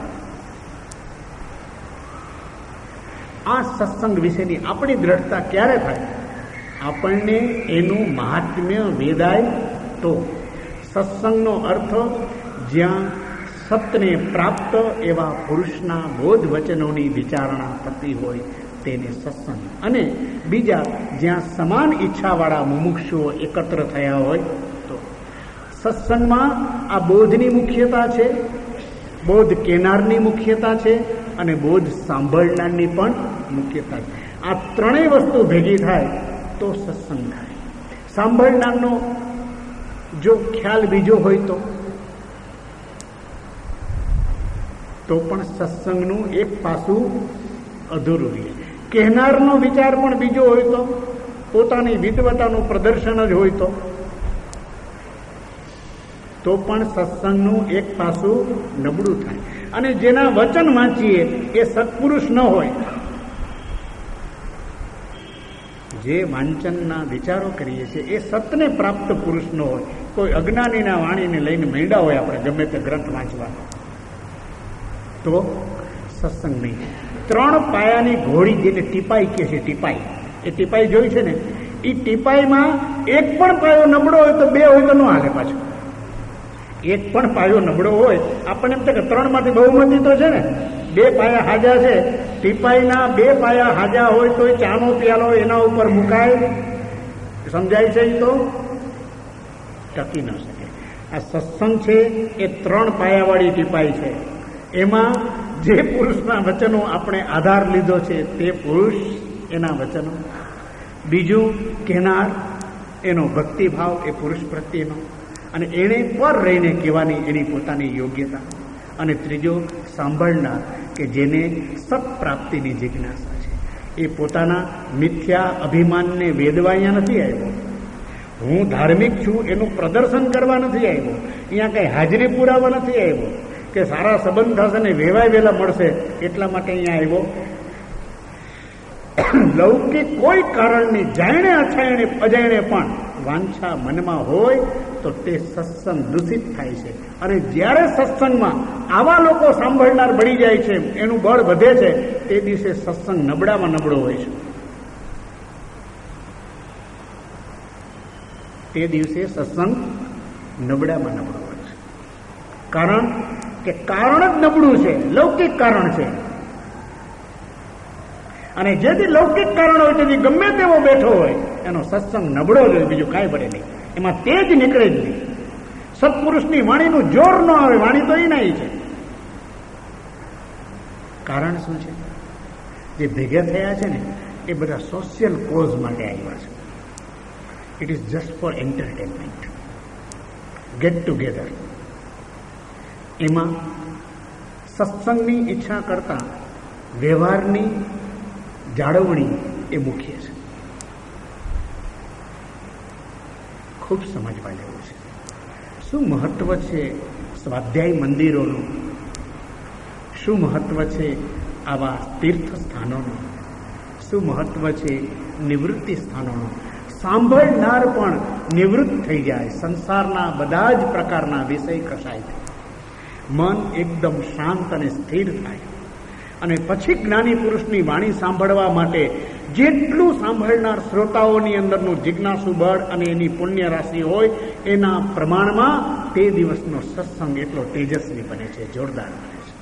આ સત્સંગ વિશેની આપણી દ્રઢતા ક્યારે થાય? આપણને એનું મહાત્મ્ય વેદાય તો. સત્સંગનો અર્થ જ્યાં સતને પ્રાપ્ત એવા પુરુષના બોધ વચનોની વિચારણા થતી હોય તેને સત્સંગ. અને બીજા જ્યાં સમાન ઈચ્છાવાળા મુમુક્ષુઓ એકત્ર થયા હોય તો સત્સંગમાં આ બોધની મુખ્યતા છે, બોધ કેનારની મુખ્યતા છે, અને બોધ સાંભળનારની પણ મુખ્યતા છે. આ ત્રણેય વસ્તુ ભેગી થાય તો સત્સંગ થાય. સાંભળનારનો જો ખ્યાલ બીજો હોય તો પણ સત્સંગનું એક પાસું અધૂરું રહે. કહેનારનો વિચાર પણ બીજો હોય તો, પોતાની વિદ્વતાનું પ્રદર્શન જ હોય તો પણ સત્સંગનું એક પાસું નબળું થાય. અને જેના વચન વાંચીએ એ સત્પુરુષ ન હોય, જે વાંચનના વિચારો કરીએ છીએ એ સતને પ્રાપ્ત પુરુષ ન હોય. કોઈ અજ્ઞાનીના વાણીને લઈને માંડ્યા હોય આપણે ગમે તે ગ્રંથ વાંચવા, તો સત્સંગ નહીં. 3 પાયાની ઘોડી, જેને ટીપાઈ કહે છે, ટીપાઈ, એ ટીપાઈ જોઈ છે ને, એ ટીપાઈમાં એક પણ પાયો નબળો હોય તો 2 હોય તો ન હાલે પાછું. એક પણ પાયો નબળો હોય, આપણને એમ થાય કે 3 માંથી બહુમતી તો છે ને, 2 પાયા હાજા છે. ટીપાઈના 2 પાયા હાજા હોય તો ચાનો પ્યાલો એના ઉપર મુકાય, સમજાય છે? તો ટકી ન શકે. આ સત્સંગ છે એ 3 પાયાવાળી ટીપાઈ છે. એમાં જે પુરુષના વચનો આપણે આધાર લીધો છે તે પુરુષ, એના વચનો. બીજું, કહેનાર, એનો ભક્તિભાવ એ પુરુષ પ્રત્યેનો, અને એણે પર રહીને કહેવાની એની પોતાની યોગ્યતા. અને ત્રીજો, સાંભળનાર, કે જેને સત્પ્રાપ્તિની જિજ્ઞાસા છે. એ પોતાના મિથ્યા અભિમાનને વેદવા અહીંયા નથી આવ્યો. હું ધાર્મિક છું એનું પ્રદર્શન કરવા નથી આવ્યો. અહીંયા કંઈ હાજરી પુરાવા નથી આવ્યો કે સારા સંબંધ થશે ને વેવાય વેલા મળશે એટલા માટે અહીંયા આવ્યો. લૌકિક કોઈ કારણની જાણે અછાયણે અજાયણે પણ વાંછા મનમાં હોય તો તે સત્સંગ દૂષિત થાય છે. અને જ્યારે સત્સંગમાં આવા લોકો સાંભળનાર બળી જાય છે, એનું બળ વધે છે, તે દિવસે સત્સંગ નબળામાં નબળો હોય છે. તે દિવસે સત્સંગ નબળામાં નબળો હોય છે. કારણ કે કારણ જ નબળું છે, લૌકિક કારણ છે. અને જેથી લૌકિક કારણ હોય તેથી ગમે તેવો બેઠો હોય એનો સત્સંગ નબળો જ હોય, બીજું કાંઈ પડે નહીં. એમાં તેજ નીકળે જ નહીં. સત્પુરુષની વાણીનું જોર ન આવે, વાણી તો એના છે. કારણ શું છે? જે ભેગા થયા છે ને એ બધા સોશિયલ કોઝ માટે આવ્યા છે. It is just for entertainment, get together. એમાં સત્સંગની ઈચ્છા કરતા વ્યવહારની જાળવણી એ મુખ્ય છે. ખૂબ સમજવા જેવું છે. શું મહત્વ છે સ્વાધ્યાય મંદિરોનું? શું મહત્વ છે આવા તીર્થ સ્થાનોનું? શું મહત્વ છે નિવૃત્તિ સ્થાનોનું? સાંભળનાર પણ નિવૃત્ત થઈ જાય, સંસારના બધા જ પ્રકારના વિષય કસાય, મન એકદમ શાંત અને સ્થિર થાય. અને પછી જ્ઞાની પુરુષની વાણી સાંભળવા માટે જેટલું સાંભળનાર શ્રોતાઓની અંદરનું જિજ્ઞાસુ બળ અને એની પુણ્ય રાશિ હોય એના પ્રમાણમાં તે દિવસનો સત્સંગ એટલો તેજસ્વી બને છે, જોરદાર બને છે.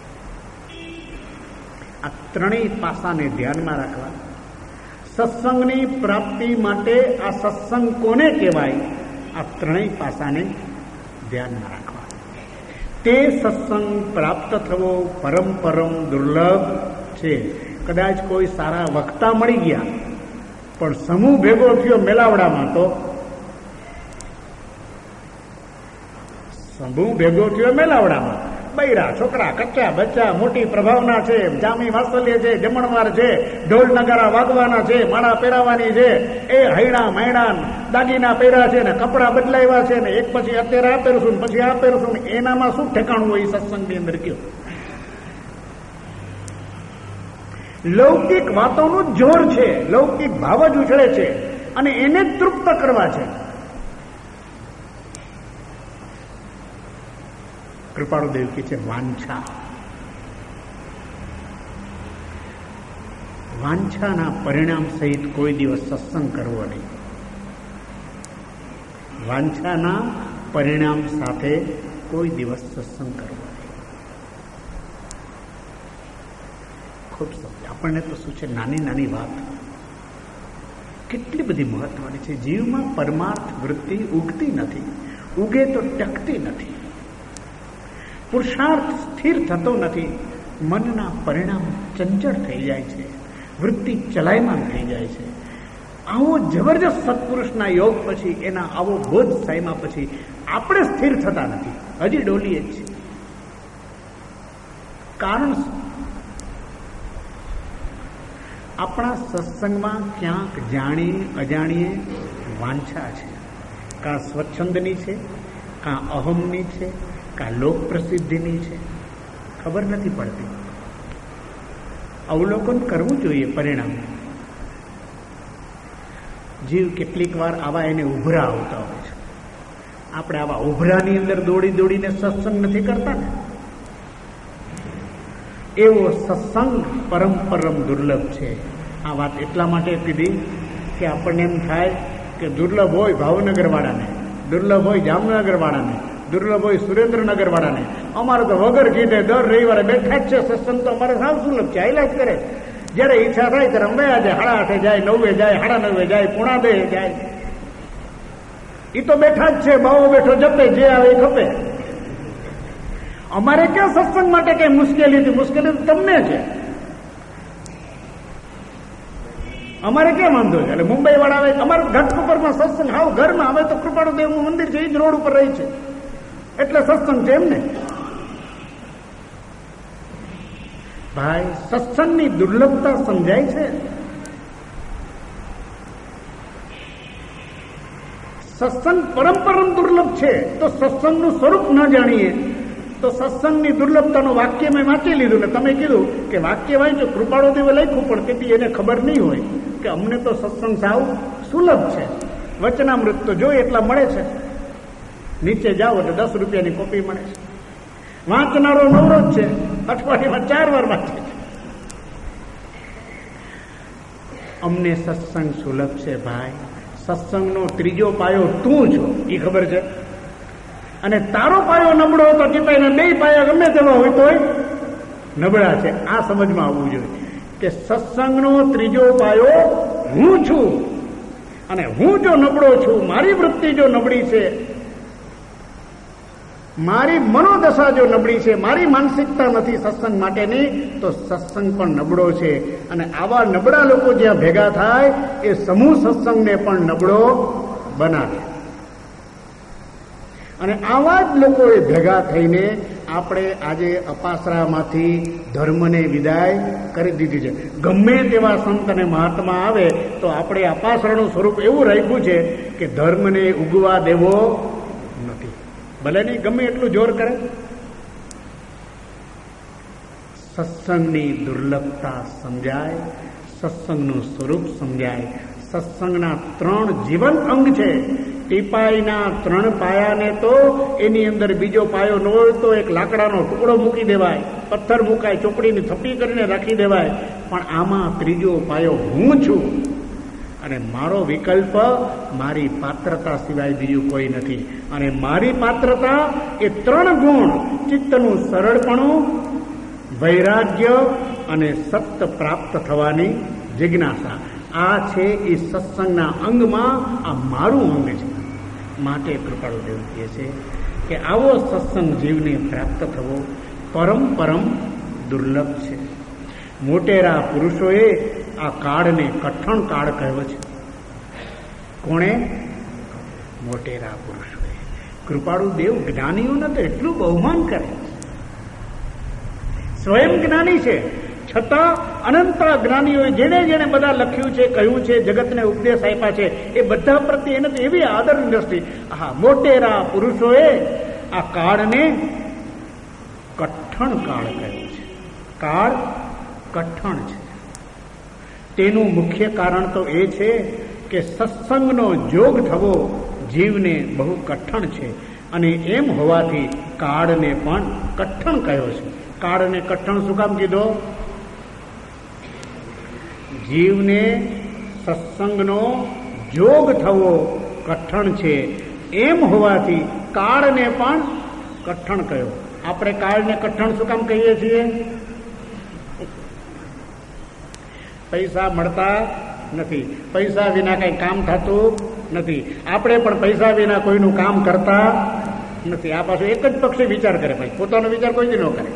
આ ત્રણેય પાસાને ધ્યાનમાં રાખવા. સત્સંગની પ્રાપ્તિ માટે આ સત્સંગ કોને કહેવાય? આ ત્રણેય પાસાને ધ્યાનમાં રાખવા. તે સત્સંગ પ્રાપ્ત થવો પરમ પરમ દુર્લભ છે. કદાચ કોઈ સારા વક્તા મળી ગયા, પણ સમૂહ ભેગો થયો મેલાવડામાં, તો સમૂહ ભેગો થયો મેલાવડામાં, બૈરા છોકરા, કચ્ચા બચ્ચા, મોટી પ્રભાવના છે, જામી વાત્સલ્ય છે, જમણવાર છે, ઢોલ નગારા વાગવાના છે, માળા પહેરાવાની છે, એ હૈણા મૈણા દાગીના પહેર્યા છે ને કપડા બદલાવ્યા છે ને એક પછી અત્યારે આ પહેરશું પછી આ પહેરશું, એનામાં શું ઠેકાણું હોય સત્સંગની અંદર? કયો લૌકિક વાતોનું જોર છે, લૌકિક ભાવ જ ઉછળે છે અને એને જ તૃપ્ત કરવા છે. કૃપાળુદેવ કહે છે વાંછા. વાંછાના પરિણામ સહિત કોઈ દિવસ સત્સંગ કરવો નહીં. વાંછાના પરિણામ સાથે કોઈ દિવસ સત્સંગ કરવો નહીં. ખૂબ સમજ. આપણને તો શું છે, નાની નાની વાત કેટલી બધી મહત્વની છે. જીવમાં પરમાર્થ વૃત્તિ ઉગતી નથી, ઉગે તો ટકતી નથી. પુરુષાર્થ સ્થિર થતો નથી. મનના પરિણામ ચંચળ થઈ જાય છે, વૃત્તિ ચલાયમાન થઈ જાય છે. આવો જબરજસ્ત સત્પુરુષના યોગ પછી, એના આવો બોધ સાયમા પછી આપણે સ્થિર થતા નથી, હજી ડોલીએ જ છે. કારણ આપણા સત્સંગમાં ક્યાંક જાણીએ અજાણીએ વાંછા છે, કાં સ્વચ્છંદની છે, કાં અહમની છે, કાં લોક પ્રસિદ્ધિની છે, ખબર નથી પડતી. અવલોકન કરવું જોઈએ પરિણામ. જીવ કેટલીક વાર આવા એને ઉભરા આવતા હોય છે. આપણે આવા ઉભરાની અંદર દોડી દોડીને સત્સંગ નથી કરતા ને. એવો સત્સંગ પરમ પરમ દુર્લભ છે. આ વાત એટલા માટે કીધી કે આપણને એમ થાય કે દુર્લભ હોય ભાવનગર વાળાને, દુર્લભ હોય જામનગર વાળાને, દુર્લભ હોય સુરેન્દ્રનગર વાળાને. અમારે તો વગર કીધે દર રવિવારે બેઠા જ છે. સત્સંગ તો અમારે સાવ સુલભ છે, આયલા જ કરે. જયારે ઈચ્છા થાય ત્યારે અંબેયા જાય, 8:30 જાય, 9 જાય, 9:30 જાય, 9:45 જાય. એ તો બેઠા જ છે, બાવો બેઠો જપે, જે આવે એ ખપે. અમારે ક્યાં સત્સંગ માટે કઈ મુશ્કેલી હતી? મુશ્કેલી તમને છે, અમારે ક્યાં વાંધો છે? એટલે મુંબઈ વાળા આવે, અમારે ઘાટકોપરમાં સત્સંગ હાવ ઘરમાં આવે તો કૃપાળુ દેવનું મંદિર છે, એ જ રોડ ઉપર રહી છે, એટલે સત્સંગ છે એમને. ભાઈ, સત્સંગની દુર્લભતા સમજાય છે. સત્સંગ પરમ દુર્લભ છે. તો સત્સંગનું સ્વરૂપ ન જાણીએ તો સત્સંગની દુર્લભતાનું વાક્ય મેં વાંચી લીધું ને તમે કીધું કે વાક્ય વાંચો, કૃપાળુ દેવે લખ્યું, પણ તેથી એને ખબર નહીં હોય કે અમને તો સત્સંગ સાવ સુલભ છે. વચનામૃત તો જોઈએ એટલા મળે છે, નીચે જાઓ એટલે 10 રૂપિયાની કોપી મળે છે. વાંચનારો નવરો જ છે, અઠવાડિયામાં 4 વાર વાંચે છે. અમને સત્સંગ સુલભ છે ભાઈ. સત્સંગનો ત્રીજો પાયો તું છો, એ ખબર છે. અને તારો પાયો નબળો હતો ટીપાઈને 2 પાયા ગમે તેવા હોય તોય નબળા છે. આ સમજમાં આવવું જોઈએ કે સત્સંગનો ત્રીજો પાયો હું છું. અને હું જો નબળો છું, મારી વૃત્તિ જો નબળી છે, મારી મનોદશા જો નબળી છે, મારી માનસિકતા નથી સત્સંગ માટેની, તો સત્સંગ પણ નબળો છે. અને આવા નબળા લોકો જ્યાં ભેગા થાય એ સમૂહ સત્સંગને પણ નબળો બનાવે. અને આવા જ લોકોએ ભેગા થઈને આપણે આજે અપાસરામાંથી ધર્મને વિદાય કરી દીધી છે. ગમે તેવા સંત અને મહાત્મા આવે તો આપણે અપાસરાનું સ્વરૂપ એવું રાખ્યું છે કે ધર્મને ઉગવા દેવો નથી. ભલે નહીં ગમે એટલું જોર કરે. સત્સંગની દુર્લભતા સમજાય, સત્સંગનું સ્વરૂપ સમજાય. સત્સંગના 3 જીવંત અંગ છે. ટીપાઈના 3 પાયાને તો એની અંદર બીજો પાયો ન હોય તો એક લાકડાનો ટુકડો મૂકી દેવાય, પથ્થર મુકાય, ચોપડીની થપ્પી કરીને રાખી દેવાય. પણ આમાં ત્રીજો પાયો હું છું. અને મારો વિકલ્પ મારી પાત્રતા સિવાય બીજું કોઈ નથી. અને મારી પાત્રતા એ 3 ગુણ, ચિત્તનું સરળપણું, વૈરાગ્ય અને સત્ય પ્રાપ્ત થવાની જિજ્ઞાસા. આ છે એ સત્સંગના અંગમાં આ મારું અંગ છે. માટે કૃપાળુ દેવ કહે છે કે આવો સત્સંગ જીવને પ્રાપ્ત થવો પરમ દુર્લભ છે. મોટેરા પુરુષોએ આ કાળને કઠણ કાળ કહ્યો છે. કોણે? મોટેરા પુરુષોએ. કૃપાળુ દેવ જ્ઞાનીઓને તો એટલું બહુમાન કરે, સ્વયં જ્ઞાની છે છતાં અનંત જ્ઞાનીઓએ જેને જેને બધા લખ્યું છે, કહ્યું છે, જગતને ઉપદેશ આપ્યા છે, એ બધા પ્રત્યે એને તો એવી આદરની દ્રષ્ટિ. હા, મોટેરા પુરુષોએ આ કાળને કઠણ કાળ કહ્યો છે. કાળ કઠણ છે. તેનું મુખ્ય કારણ તો એ છે કે સત્સંગનો જોગ થવો જીવને બહુ કઠણ છે. અને એમ હોવાથી કાળને પણ કઠણ કહ્યો છે. કાળને કઠણ શું કામ કીધો? જીવને સત્સંગનો જોગ થવો કઠણ છે, એમ હોવાથી કાળને પણ કઠણ કહ્યો. આપણે કાળને કઠણ શું કામ કહીએ છીએ? પૈસા મળતા નથી, પૈસા વિના કઈ કામ થતું નથી. આપણે પણ પૈસા વિના કોઈનું કામ કરતા નથી. આ પાછું એક જ પક્ષે વિચાર કરે, ભાઈ પોતાનો વિચાર કોઈ ન કરે.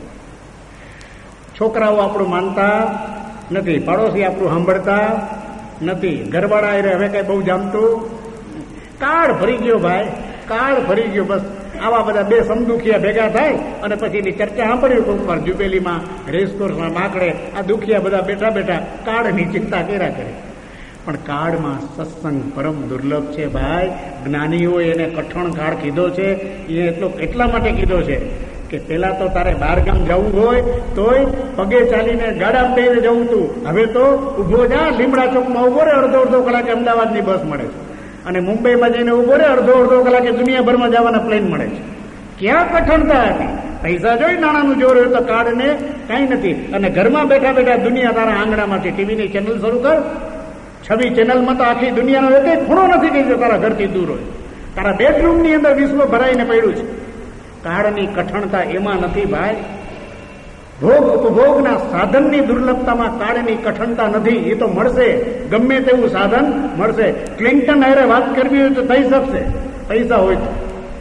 છોકરાઓ આપણું માનતા નથી, પાડોશી આપણું સાંભળતા નથી. ઘરવાળા હવે કઈ બહુ જામતું કાળ ભરી ગયો ભાઈ, કાળ ભરી ગયો. બસ આવા બધા બે સમદુખિયા ભેગા થાય અને પછી એની ચર્ચા સાંભળી ઉપર જુબેલીમાં, રેસકોર્સમાં, માકડે આ દુખિયા બધા બેઠા બેઠા કાળની ચિંતા કર્યા કરે. પણ કાળમાં સત્સંગ પરમ દુર્લભ છે ભાઈ. જ્ઞાનીઓ એને કઠણ કાળ કીધો છે. એ એટલા માટે કીધો છે કે પેલા તો તારે બહાર ગામ જવું હોય તોય પગે ચાલીને ગાડા લઈને જવું તું. હવે તો ઉભો જા, લીમડા ચોકમાં ઉભો રે, અડધો કલાકે અમદાવાદની બસ મળે છે. અને મુંબઈમાં જઈને ઉભો રે, અડધો કલાકે દુનિયાભરમાં જવાના પ્લેન મળે છે. ક્યાં કઠણતા હતી? પૈસા જોઈ નાણાંનું જોર હોય તો કાળને કાંઈ નથી. અને ઘરમાં બેઠા બેઠા દુનિયા તારા આંગણામાંથી ટીવીની ચેનલ શરૂ કર. 6 ચેનલમાં તો આખી દુનિયાનો એક ખૂણો નથી કે તારા ઘરથી દૂર હોય. તારા બેડરૂમની અંદર વિશ્વ ભરાઈને પડ્યું છે. કાળની કઠણતા એમાં નથી ભાઈ. ભોગ ઉપભોગના સાધનની દુર્લભતામાં કાળની કઠણતા નથી. એ તો મળશે, ગમે તેવું સાધન મળશે. ક્લિન્ટન હારે વાત કરવી હોય તો થઈ શકશે, પૈસા હોય તો.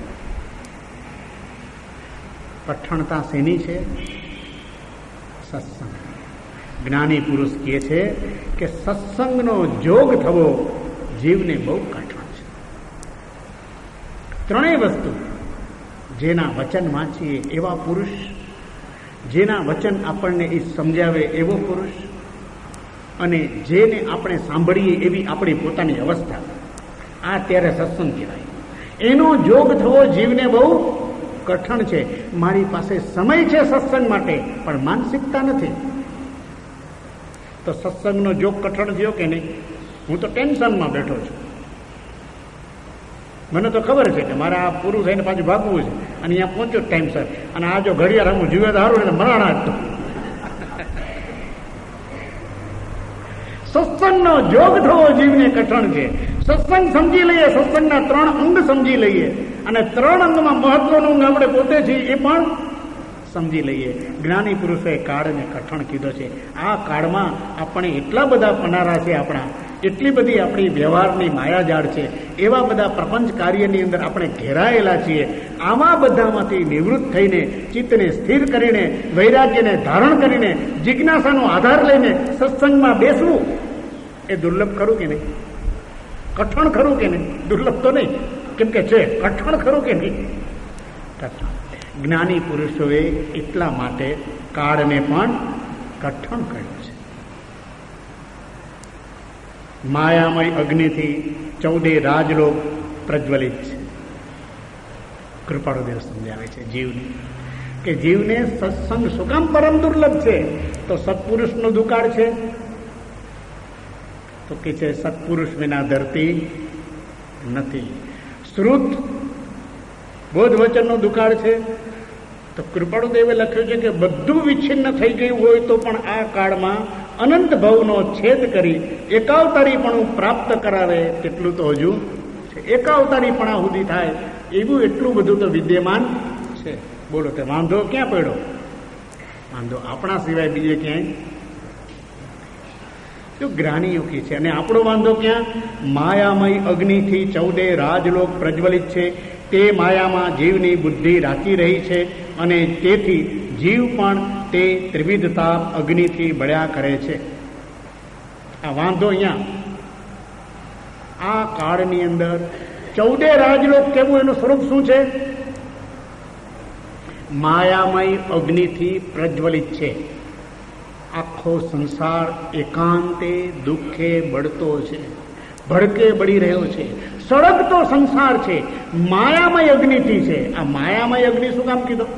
કઠણતા શેની છે? સત્સંગ. જ્ઞાની પુરુષ કહે છે કે સત્સંગનો જોગ થવો જીવને બહુ કઠણ છે. ત્રણેય વસ્તુ, જેના વચન વાંચીએ એવા પુરુષ, જેના વચન આપણને એ સમજાવે એવો પુરુષ, અને જેને આપણે સાંભળીએ એવી આપણી પોતાની અવસ્થા, આ ત્યારે સત્સંગ કહેવાય. એનો જોગ થવો જીવને બહુ કઠણ છે. મારી પાસે સમય છે સત્સંગ માટે, પણ માનસિકતા નથી. તો સત્સંગનો જોગ કઠણ થયો કે નહીં? હું તો ટેન્શનમાં બેઠો છું. મને તો ખબર છે કે મારે આ પૂરું થઈને પાછું ભાગવું છે, અને અહીંયા પહોંચ્યો ટાઈમસર. અને આ જો ઘડિયાળ હું જીવે તો સારું, એટલે મરાણા જ તો. સત્સંગનો જોગ થવો જીવને કઠણ છે. સત્સંગ સમજી લઈએ, સત્સંગના 3 અંગ સમજી લઈએ, અને 3 અંગમાં મહત્વનું અંગ આપણે પોતે છીએ એ પણ સમજી લઈએ. જ્ઞાની પુરુષોએ કાળને કઠણ કીધો છે. આ કાળમાં આપણે એટલા બધા પનારા છે, આપણા એટલી બધી આપણી વ્યવહારની માયાજાળ છે, એવા બધા પ્રપંચ કાર્યની અંદર આપણે ઘેરાયેલા છીએ. આવા બધામાંથી નિવૃત્ત થઈને, ચિત્તને સ્થિર કરીને, વૈરાગ્યને ધારણ કરીને, જિજ્ઞાસાનો આધાર લઈને સત્સંગમાં બેસવું એ દુર્લભ ખરું કે નહીં? કઠણ ખરું કે નહીં? દુર્લભ તો નહીં, કેમ કે છે. કઠણ ખરું કે નહીં? કઠણ. જ્ઞાની પુરુષોએ એટલા માટે કાળને પણ કઠણ કહ્યું છે. માયામય અગ્નિથી 14 રાજલોક પ્રજ્વલિત છે. કૃપાળુદેવ સમજાવે છે જીવને કે જીવને સત્સંગ શું કામ પરમ દુર્લભ છે? તો સત્પુરુષનો દુકાળ છે. તો કે છે સત્પુરુષ વિના ધરતી નથી. શ્રુત બોધ વચનનો દુકાળ છે. તો કૃપાળુદેવે લખ્યું છે કે બધું વિચ્છિન્ન થઈ ગયું હોય તો પણ આ કાળમાં અનંત ભવનો છેદ કરી એકાવતારીપણું પ્રાપ્ત કરાવે તેટલું તો હજુ છે. એકાવતારીપણા સુધી થાય એવું એટલું બધું તો વિદ્યમાન છે. બોલો, તે વાંધો ક્યાં પડ્યો? વાંધો આપણા સિવાય બીજે ક્યાંય? જો જ્ઞાનીઓ કી છે. અને આપણો વાંધો ક્યાં? માયામય અગ્નિથી 14 રાજલોક પ્રજ્વલિત છે. તે માયામાં જીવની બુદ્ધિ રાચી રહી છે, અને તેથી જીવ પણ તે ત્રિવિધતા અગ્નિથી બળ્યા કરે છે. આ વાંધો અહીંયા આ કાળની અંદર 14 રાજલોક કેવું, એનું સ્વરૂપ શું છે? માયામય અગ્નિથી પ્રજ્વલિત છે. આખો સંસાર એકાંતે દુઃખે બળતો છે, ભડકે બળી રહ્યો છે. સળગતો સંસાર છે, માયામય અગ્નિથી છે. આ માયામય અગ્નિ શું કામ કીધો?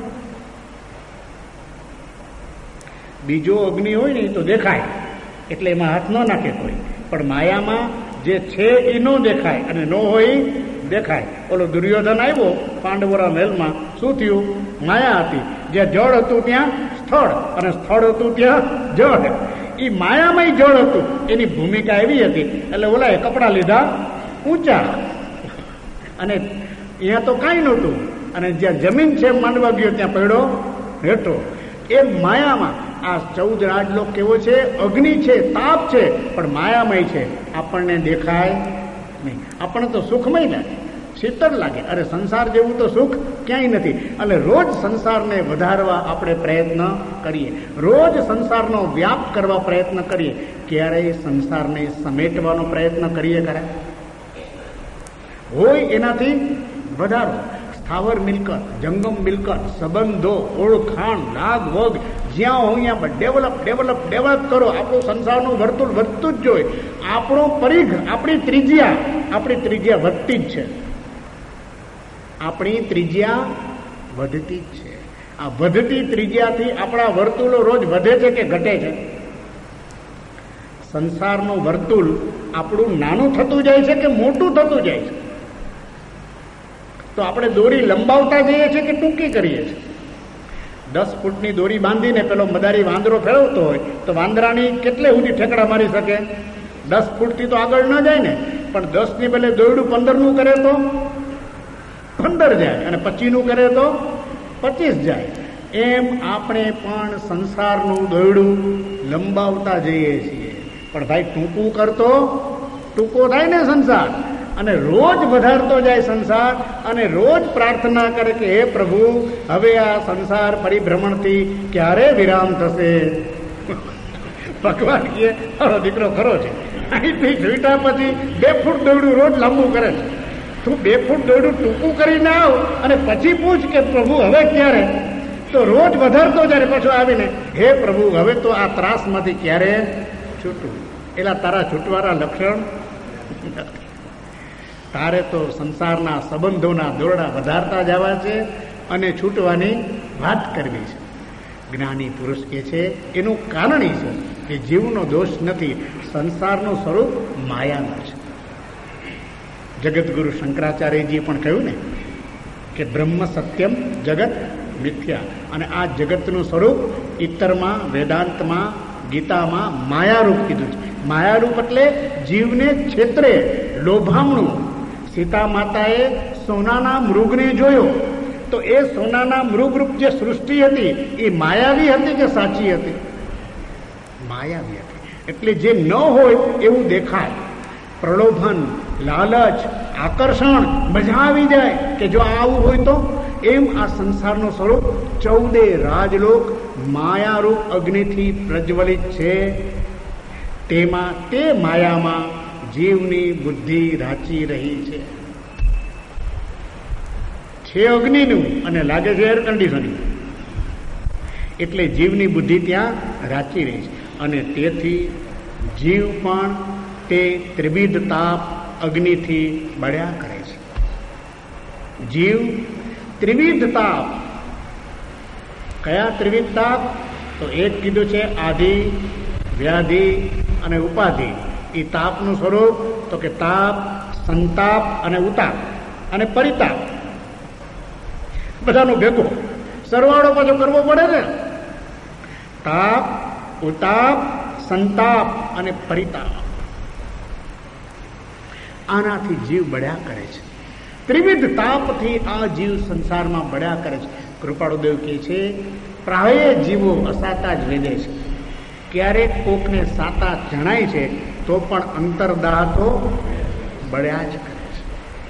બીજો અગ્નિ હોય ને તો દેખાય, એટલે એમાં હાથ ન નાખે કોઈ. પણ માયામાં જે છે એ ન દેખાય, અને ન હોય દેખાય. ઓલો દુર્યોધન આવ્યો પાંડવોના મહેલમાં, શું થયું? માયા હતી. જ્યાં જળ હતું ત્યાં સ્થળ, અને સ્થળ હતું ત્યાં જળ. એ માયામય જળ હતું, એની ભૂમિકા એવી હતી. એટલે ઓલાએ કપડા લીધા ઊંચા, અને અહીંયા તો કાંઈ નહોતું. અને જ્યાં જમીન છે માંડવા ગયો ત્યાં પડ્યો હેઠો. એ માયામાં આ 14 રાજલોક કેવો છે? અગ્નિ છે, તાપ છે, પણ માયામય છે. આપણને દેખાય નહીં. આપણને તો સુખમય લાગે. શીતળ લાગે. અરે સંસાર જેવું તો સુખ ક્યાંય નથી. એટલે રોજ સંસારને વધારવા આપણે પ્રયત્ન કરીએ, રોજ સંસારનો વ્યાપ કરવા પ્રયત્ન કરીએ. ક્યારેય સંસારને સમેટવાનો પ્રયત્ન કરીએ ખરા? હોય એનાથી વધારો. સ્થાવર મિલકત, જંગમ મિલકત, સંબંધો, ઓળખાણ, લાગ વગ જ્યાં હોય ત્યાં ડેવલપ કરો. આપણું સંસારનું વર્તુળ વધતું જ જોઈએ. આપણો પરિઘ, આપણી ત્રિજ્યા વધતી જ છે. આપણી ત્રિજ્યા વધતી જ છે. આ વધતી ત્રિજ્યાથી આપણા વર્તુળો રોજ વધે છે કે ઘટે છે? સંસારનું વર્તુળ આપણું નાનું થતું જાય છે કે મોટું થતું જાય છે? તો આપણે દોરી લંબાવતા જઈએ છીએ કે ટૂંકી કરીએ છીએ? 10 ફૂટની દોરી બાંધીને પેલો મદારી વાંદરો ફેરવતો હોય તો વાંદરાની કેટલે સુધી ઠેકડા મારી શકે? 10 ફૂટથી તો આગળ ન જાય ને. પણ 10 ની પેલે દોરડું 15નું કરે તો 15 જાય, અને 25નું કરે તો 25 જાય. એમ આપણે પણ સંસારનું દોરડું લંબાવતા જઈએ છીએ. પણ ભાઈ ટૂંકું કરતો ટૂંકો થાય ને સંસાર. અને રોજ વધારતો જાય સંસાર, અને રોજ પ્રાર્થના કરે કે હે પ્રભુ, હવે આ સંસાર પરિભ્રમણથી ક્યારે વિરામ થશે? ભગવાન કહે તારો દીકરો ખરો છે, અહીંથી છૂટા પછી 2 ફૂટ દોરડું રોજ લાંબુ કરે છે. તું 2 ફૂટ દોરડું ટૂંકું કરીને આવ અને પછી પૂછ કે પ્રભુ હવે ક્યારે? તો રોજ વધારતો જાય. પાછો આવીને હે પ્રભુ, હવે તો આ ત્રાસમાંથી ક્યારે છૂટું? એલા તારા છૂટવાના લક્ષણ તારે તો સંસારના સંબંધોના દોરડા વધારતા જવા છે અને છૂટવાની વાત કરવી છે. જ્ઞાની પુરુષ કે છે એનું કારણ એ છે કે જીવનો દોષ નથી, સંસારનું સ્વરૂપ માયાનું છે. જગતગુરુ શંકરાચાર્યજીએ પણ કહ્યું ને કે બ્રહ્મ સત્યમ, જગત મિથ્યા. અને આ જગતનું સ્વરૂપ ઇતરમાં, વેદાંતમાં, ગીતામાં માયારૂપ કીધું છે. માયારૂપ એટલે જીવને ક્ષેત્રે લોભામણું. સીતા માતાએ સોનાના મૃગને જોયો તો એ સોનાના મૃગરૂપ જે સૃષ્ટિ હતી એ માયાવી હતી કે સાચી હતી? માયાવી હતી. એટલે જે ન હોય એવું દેખાય. પ્રલોભન, લાલચ, આકર્ષણ, મજા આવી જાય કે જો આવું હોય તો. એમ આ સંસારનું સ્વરૂપ 14 રાજલોક માયારૂપ અગ્નિથી પ્રજ્વલિત છે. તેમાં તે માયામાં જીવની બુદ્ધિ રાચી રહી છે અગ્નિનું અને લાગે છે એર કન્ડિશનિંગ. એટલે જીવની બુદ્ધિ ત્યાં રાચી રહી છે. અને તેથી જીવ પણ તે ત્રિવિધ તાપ અગ્નિથી બળ્યા કરે છે. જીવ ત્રિવિધ તાપ. કયા ત્રિવિધ તાપ? તો એક કીધું છે આધિ, વ્યાધિ અને ઉપાધિ. એ તાપનું સ્વરૂપ તો કે તાપ, સંતાપ અને ઉતાપ અને પરિતાપ. બધાનો ભેગો સરવાળો પાછો કરવો પડે ને. તાપ, ઉતાપ, સંતાપ અને પરિતાપ. આનાથી જીવ બળ્યા કરે છે. ત્રિવિધ તાપથી આ જીવ સંસારમાં બળ્યા કરે છે. કૃપાળુદેવ કહે છે પ્રાય જીવો અસાતા જ વેદે છે. ક્યારેક કોકને સાતા જણાય છે તો પણ અંતરદાહ તો બળ્યા જ કરે છે.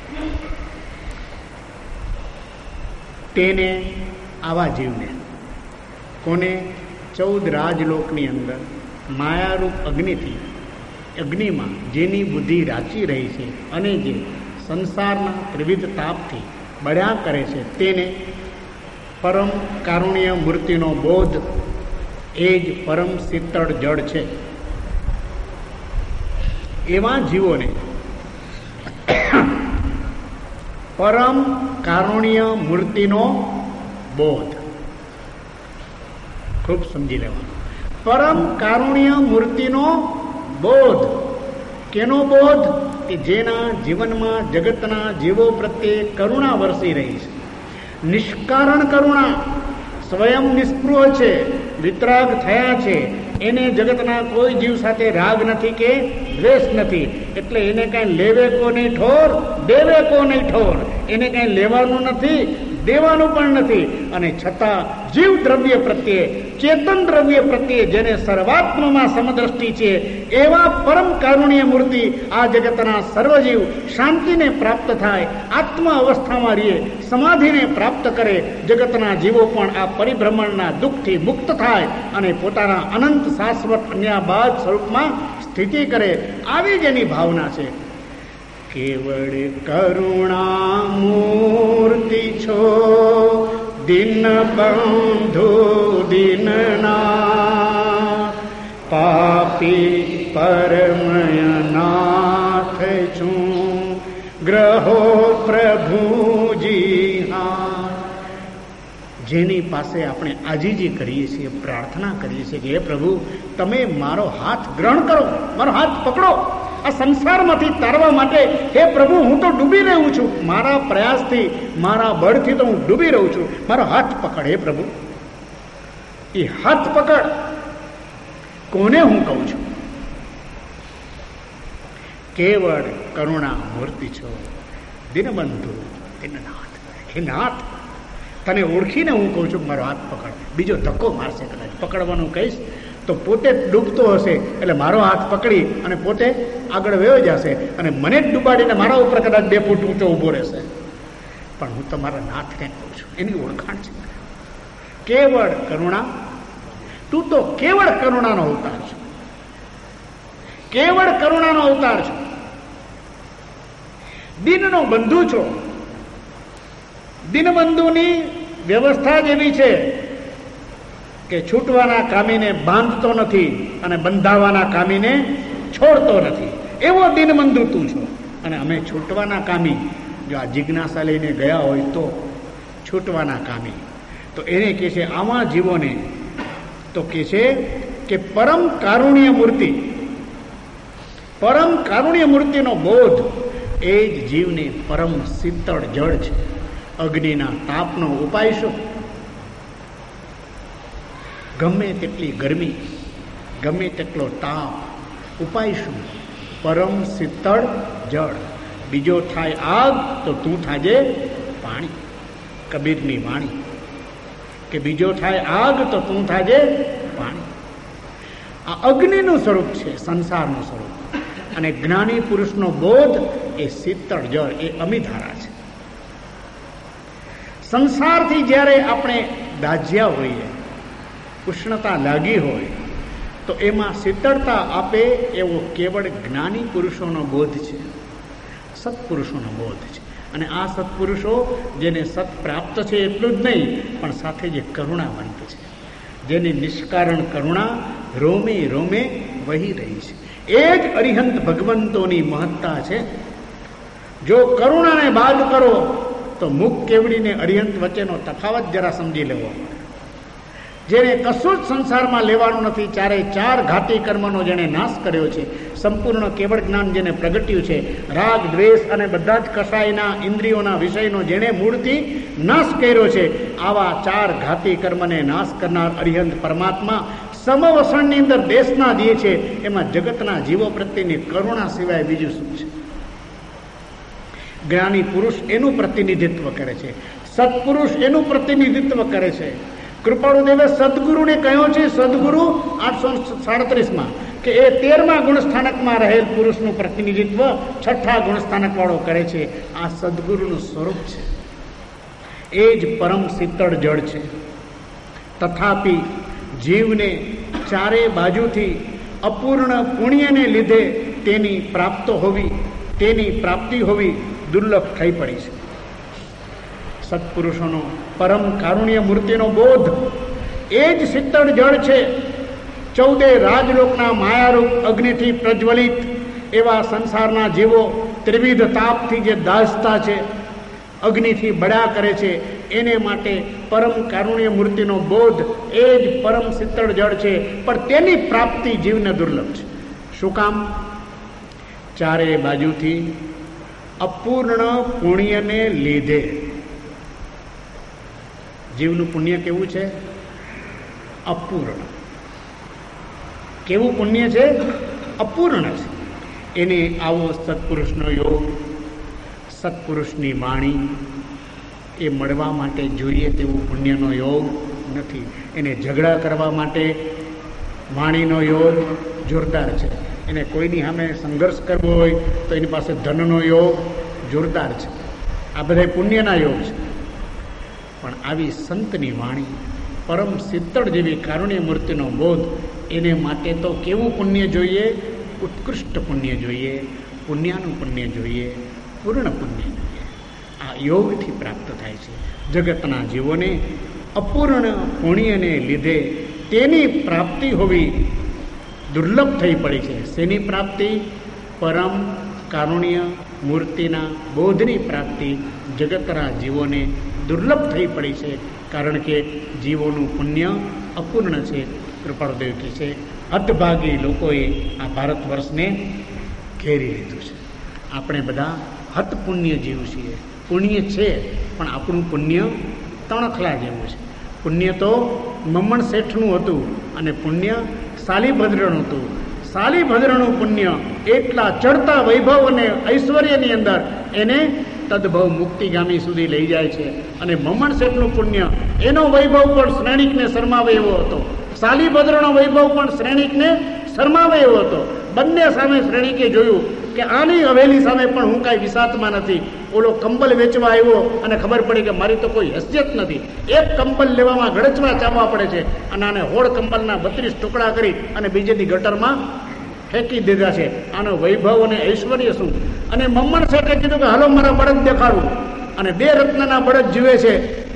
તેને આવા જીવને કોને 14 રાજલોકની અંદર માયારૂપ અગ્નિમાં જેની બુદ્ધિ રાચી રહી છે અને જે સંસારના ત્રિવિધ તાપથી બળ્યા કરે છે તેને પરમ કારુણ્ય મૂર્તિનો બોધ, એ જ પરમ શીતળ જળ છે. એવા જીવોને પરમ કારુણ્ય મૂર્તિનો બોધ ખૂબ સમજી લેવાનું. પરમ કારુણ્ય મૂર્તિનો બોધ. કેનો બોધ? કે જેના જીવનમાં જગતના જીવો પ્રત્યે કરુણા વરસી રહી છે. નિષ્કારણ કરુણા. સ્વયં નિષ્પૃહ છે, વિતરાગ થયા છે. એને જગતના કોઈ જીવ સાથે રાગ નથી કે દ્વેષ નથી. એટલે એને કાંઈ લેવે કો નહીં ઠોર, દેવે કો નહીં ઠોર. એને કાંઈ લેવાનું નથી, દેવાનું પણ નથી. અને છતાં જીવ દ્રવ્ય પ્રત્યે, ચેતન દ્રવ્ય પ્રત્યે જેને સર્વાત્મમાં સમદ્રષ્ટિ છે એવા પરમ કારુણ્ય મૂર્તિ આ જગતના સર્વજીવ શાંતિને પ્રાપ્ત થાય, આત્મ અવસ્થામાં રહીએ, સમાધિને પ્રાપ્ત કરે, જગતના જીવો પણ આ પરિભ્રમણના દુઃખથી મુક્ત થાય અને પોતાના અનંત શાશ્વત અન્યાબાદ સ્વરૂપમાં સ્થિતિ કરે, આવી જ એની ભાવના છે. કેવળ કરુણા મૂર્તિ છો, દિન બંધુ દિનના, પાપી પરમયનાથ છું, ગ્રહો પ્રભુજી હા. જેની પાસે આપણે આજીજી કરીએ છીએ, પ્રાર્થના કરીએ છીએ કે હે પ્રભુ તમે મારો હાથ ગ્રહણ કરો, મારો હાથ પકડો, આ સંસારમાંથી તારવા માટે હે પ્રભુ હું તો ડૂબી રહ્યું છું, મારા પ્રયાસથી મારા બળથી તો હું ડૂબી રહ્યું છું, મારો હાથ પકડ હે પ્રભુ. એ હાથ પકડ કોને હું કહું છું? કેવળ કરુણા મૂર્તિ છો, દિનબંધુ દિનનાથ. હે નાથ, તને ઓળખીને હું કહું છું મારો હાથ પકડ. બીજો ધક્કો મારશે કદાચ, પકડવાનું કહીશ તો પોતે ડૂબતો હશે એટલે મારો હાથ પકડી અને પોતે આગળ વયો જશે અને મને જ ડૂબાડીને મારા ઉપર કદાચ 2 ફૂટ ઊંચો ઊભો રહેશે. પણ હું તમારા નાથને કહું છું, એની ઓળખાણ છે. કેવળ કરુણા, તું તો કેવળ કરુણાનો અવતાર છો, કેવળ કરુણાનો અવતાર છો, દિનનો બંધુ છો. દિનબંધુની વ્યવસ્થા જ એવી છે કે છૂટવાના કામીને બાંધતો નથી અને બંધાવાના કામીને છોડતો નથી. એવો દિનબંધુ તું છો. અને અમે છૂટવાના કામી, જો આ જિજ્ઞાસા લઈને ગયા હોય તો છૂટવાના કામી, તો એને કહે છે આવા જીવોને તો કહે છે કે પરમ કારુણ્ય મૂર્તિ, પરમ કારુણ્ય મૂર્તિનો બોધ એ જ જીવને પરમ શીતળ જળ છે. અગ્નિના તાપનો ઉપાય શું? ગમે તેટલી ગરમી, ગમે તેટલો તાપ, ઉપાય શું? પરમ શીતળ જળ. બીજો થાય આગ તો તું થાજે પાણી. કબીરની વાણી કે બીજો થાય આગ તો તું થાજે પાણી. આ અગ્નિનું સ્વરૂપ છે, સંસારનું સ્વરૂપ. અને જ્ઞાની પુરુષનો બોધ એ શીતળ જળ, એ અમિધારા છે. સંસારથી જ્યારે આપણે દાઝ્યા હોઈએ, ઉષ્ણતા લાગી હોય તો એમાં શીતળતા આપે એવો કેવળ જ્ઞાની પુરુષોનો બોધ છે, સત્પુરુષોનો બોધ છે. અને આ સત્પુરુષો જેને સત પ્રાપ્ત છે એટલું જ નહીં, પણ સાથે જે કરુણાવંત છે, જેની નિષ્કારણ કરુણા રોમે રોમે વહી રહી છે, એ જ અરિહંત ભગવંતોની મહત્તા છે. જો કરુણાને બાદ કરો તો મુખ કેવડીને અરિહંત વચ્ચેનો તફાવત જરા સમજી લેવો. જેને કશું જ સંસારમાં લેવાનું નથી, ચારે ચાર ઘાતી કર્મનો જેને નાશ કર્યો છે, સંપૂર્ણ કેવળ જ્ઞાન જેને પ્રગટ્યું છે, રાગ દ્વેષ અને બધા જ કસાયના ઇન્દ્રિયોના વિષયનો જેને મૂળથી નાશ કર્યો છે, આવા ચાર ઘાતી કર્મને નાશ કરનાર અરિહંત પરમાત્મા સમવસણની અંદર દેશના દે છે. એમાં જગતના જીવો પ્રત્યેની કરુણા સિવાય બીજું શું છે? જ્ઞાની પુરુષ એનું પ્રતિનિધિત્વ કરે છે, સત્પુરુષ એનું પ્રતિનિધિત્વ કરે છે. કૃપાળુદેવે સદગુરુને કહ્યો છે, સદગુરુ 837માં કે એ 13મા ગુણસ્થાનકમાં રહેલ પુરુષનું પ્રતિનિધિત્વ 6ઠા ગુણસ્થાનક વાળો કરે છે. આ સદગુરુનું સ્વરૂપ છે, એ જ પરમ શીતળ જળ છે. તથાપી જીવને ચારે બાજુથી અપૂર્ણ પુણ્યને લીધે તેની પ્રાપ્તિ હોવી દુર્લભ થઈ પડી છે. સત્પુરુષોનો પરમ કારુણ્ય મૂર્તિનો બોધ એ જ શીતળ જળ છે. 14 રાજલોકના માયારૂપ અગ્નિથી પ્રજ્વલિત એવા સંસારના જીવો ત્રિવિધ તાપથી જે દાઝતા છે, અગ્નિથી બળ્યા કરે છે, એને માટે પરમ કારુણ્ય મૂર્તિનો બોધ એ જ પરમ શીતળ જળ છે. પણ તેની પ્રાપ્તિ જીવને દુર્લભ છે. શું કામ? ચારે બાજુથી અપૂર્ણ પુણ્યને લીધે. જીવનું પુણ્ય કેવું છે? અપૂર્ણ. કેવું પુણ્ય છે? અપૂર્ણ છે. એને આવો સત્પુરુષનો યોગ, સત્પુરુષની વાણી, એ મળવા માટે જોઈએ તેવું પુણ્યનો યોગ નથી. એને ઝઘડા કરવા માટે વાણીનો યોગ જોરદાર છે. એને કોઈની સામે સંઘર્ષ કરવો હોય તો એની પાસે ધનનો યોગ જોરદાર છે. આ બધા પુણ્યના યોગ છે. પણ આવી સંતની વાણી, પરમ શીતળ જેવી કારુણ્ય મૂર્તિનો બોધ, એને માટે તો કેવું પુણ્ય જોઈએ? ઉત્કૃષ્ટ પુણ્ય જોઈએ, પુણ્યાનું પુણ્ય જોઈએ, પૂર્ણ પુણ્ય જોઈએ. આ યોગથી પ્રાપ્ત થાય છે. જગતના જીવોને અપૂર્ણ પુણ્યને લીધે તેની પ્રાપ્તિ હોવી દુર્લભ થઈ પડી છે. શેની પ્રાપ્તિ? પરમ કારુણ્ય મૂર્તિના બોધની પ્રાપ્તિ જગતના જીવોને દુર્લભ થઈ પડી છે. કારણ કે જીવોનું પુણ્ય અપૂર્ણ છે. કૃપાળુદેવ કહે છે, હતભાગી લોકોએ આ ભારત વર્ષને ઘેરી લીધું છે. આપણે બધા હત પુણ્ય જીવ છીએ. પુણ્ય છે પણ આપણું પુણ્ય તણખલા જેવું છે. પુણ્ય તો મમણ શેઠનું હતું અને પુણ્ય શાલીભદ્રનું હતું. શાલીભદ્રનું પુણ્ય એટલા ચડતા વૈભવ અને ઐશ્વર્યની અંદર એને તદભવ મુક્તિગામી સુધી લઈ જાય છે. અને મમણ શેઠનું પુણ્ય, એનો વૈભવ પણ શ્રેણિકને શરમાવે એવો હતો. શાલીભદ્રનો વૈભવ પણ શ્રેણિકને શરમાવે એવો હતો. બંને સામે શ્રેણિકે જોયું કે આની હવેલી સામે પણ હું કાંઈ વિસાતમાં નથી. ઓલો કંબલ વેચવા આવ્યો અને ખબર પડી કે મારી તો કોઈ હેસિયત નથી. એક કંબલ લેવામાં ગળચવા ચાવવા પડે છે અને આને હોળ કંબલના 32 ટુકડા કરી અને બીજેની ગટરમાં ફેંકી દીધા છે. આનો વૈભવ અને ઐશ્વર્ય શું! અને મમ્મણ શેઠે કીધું કે હાલો મારા બળદ દેખાડું. અને 2 રત્નના બળદ જીવે છે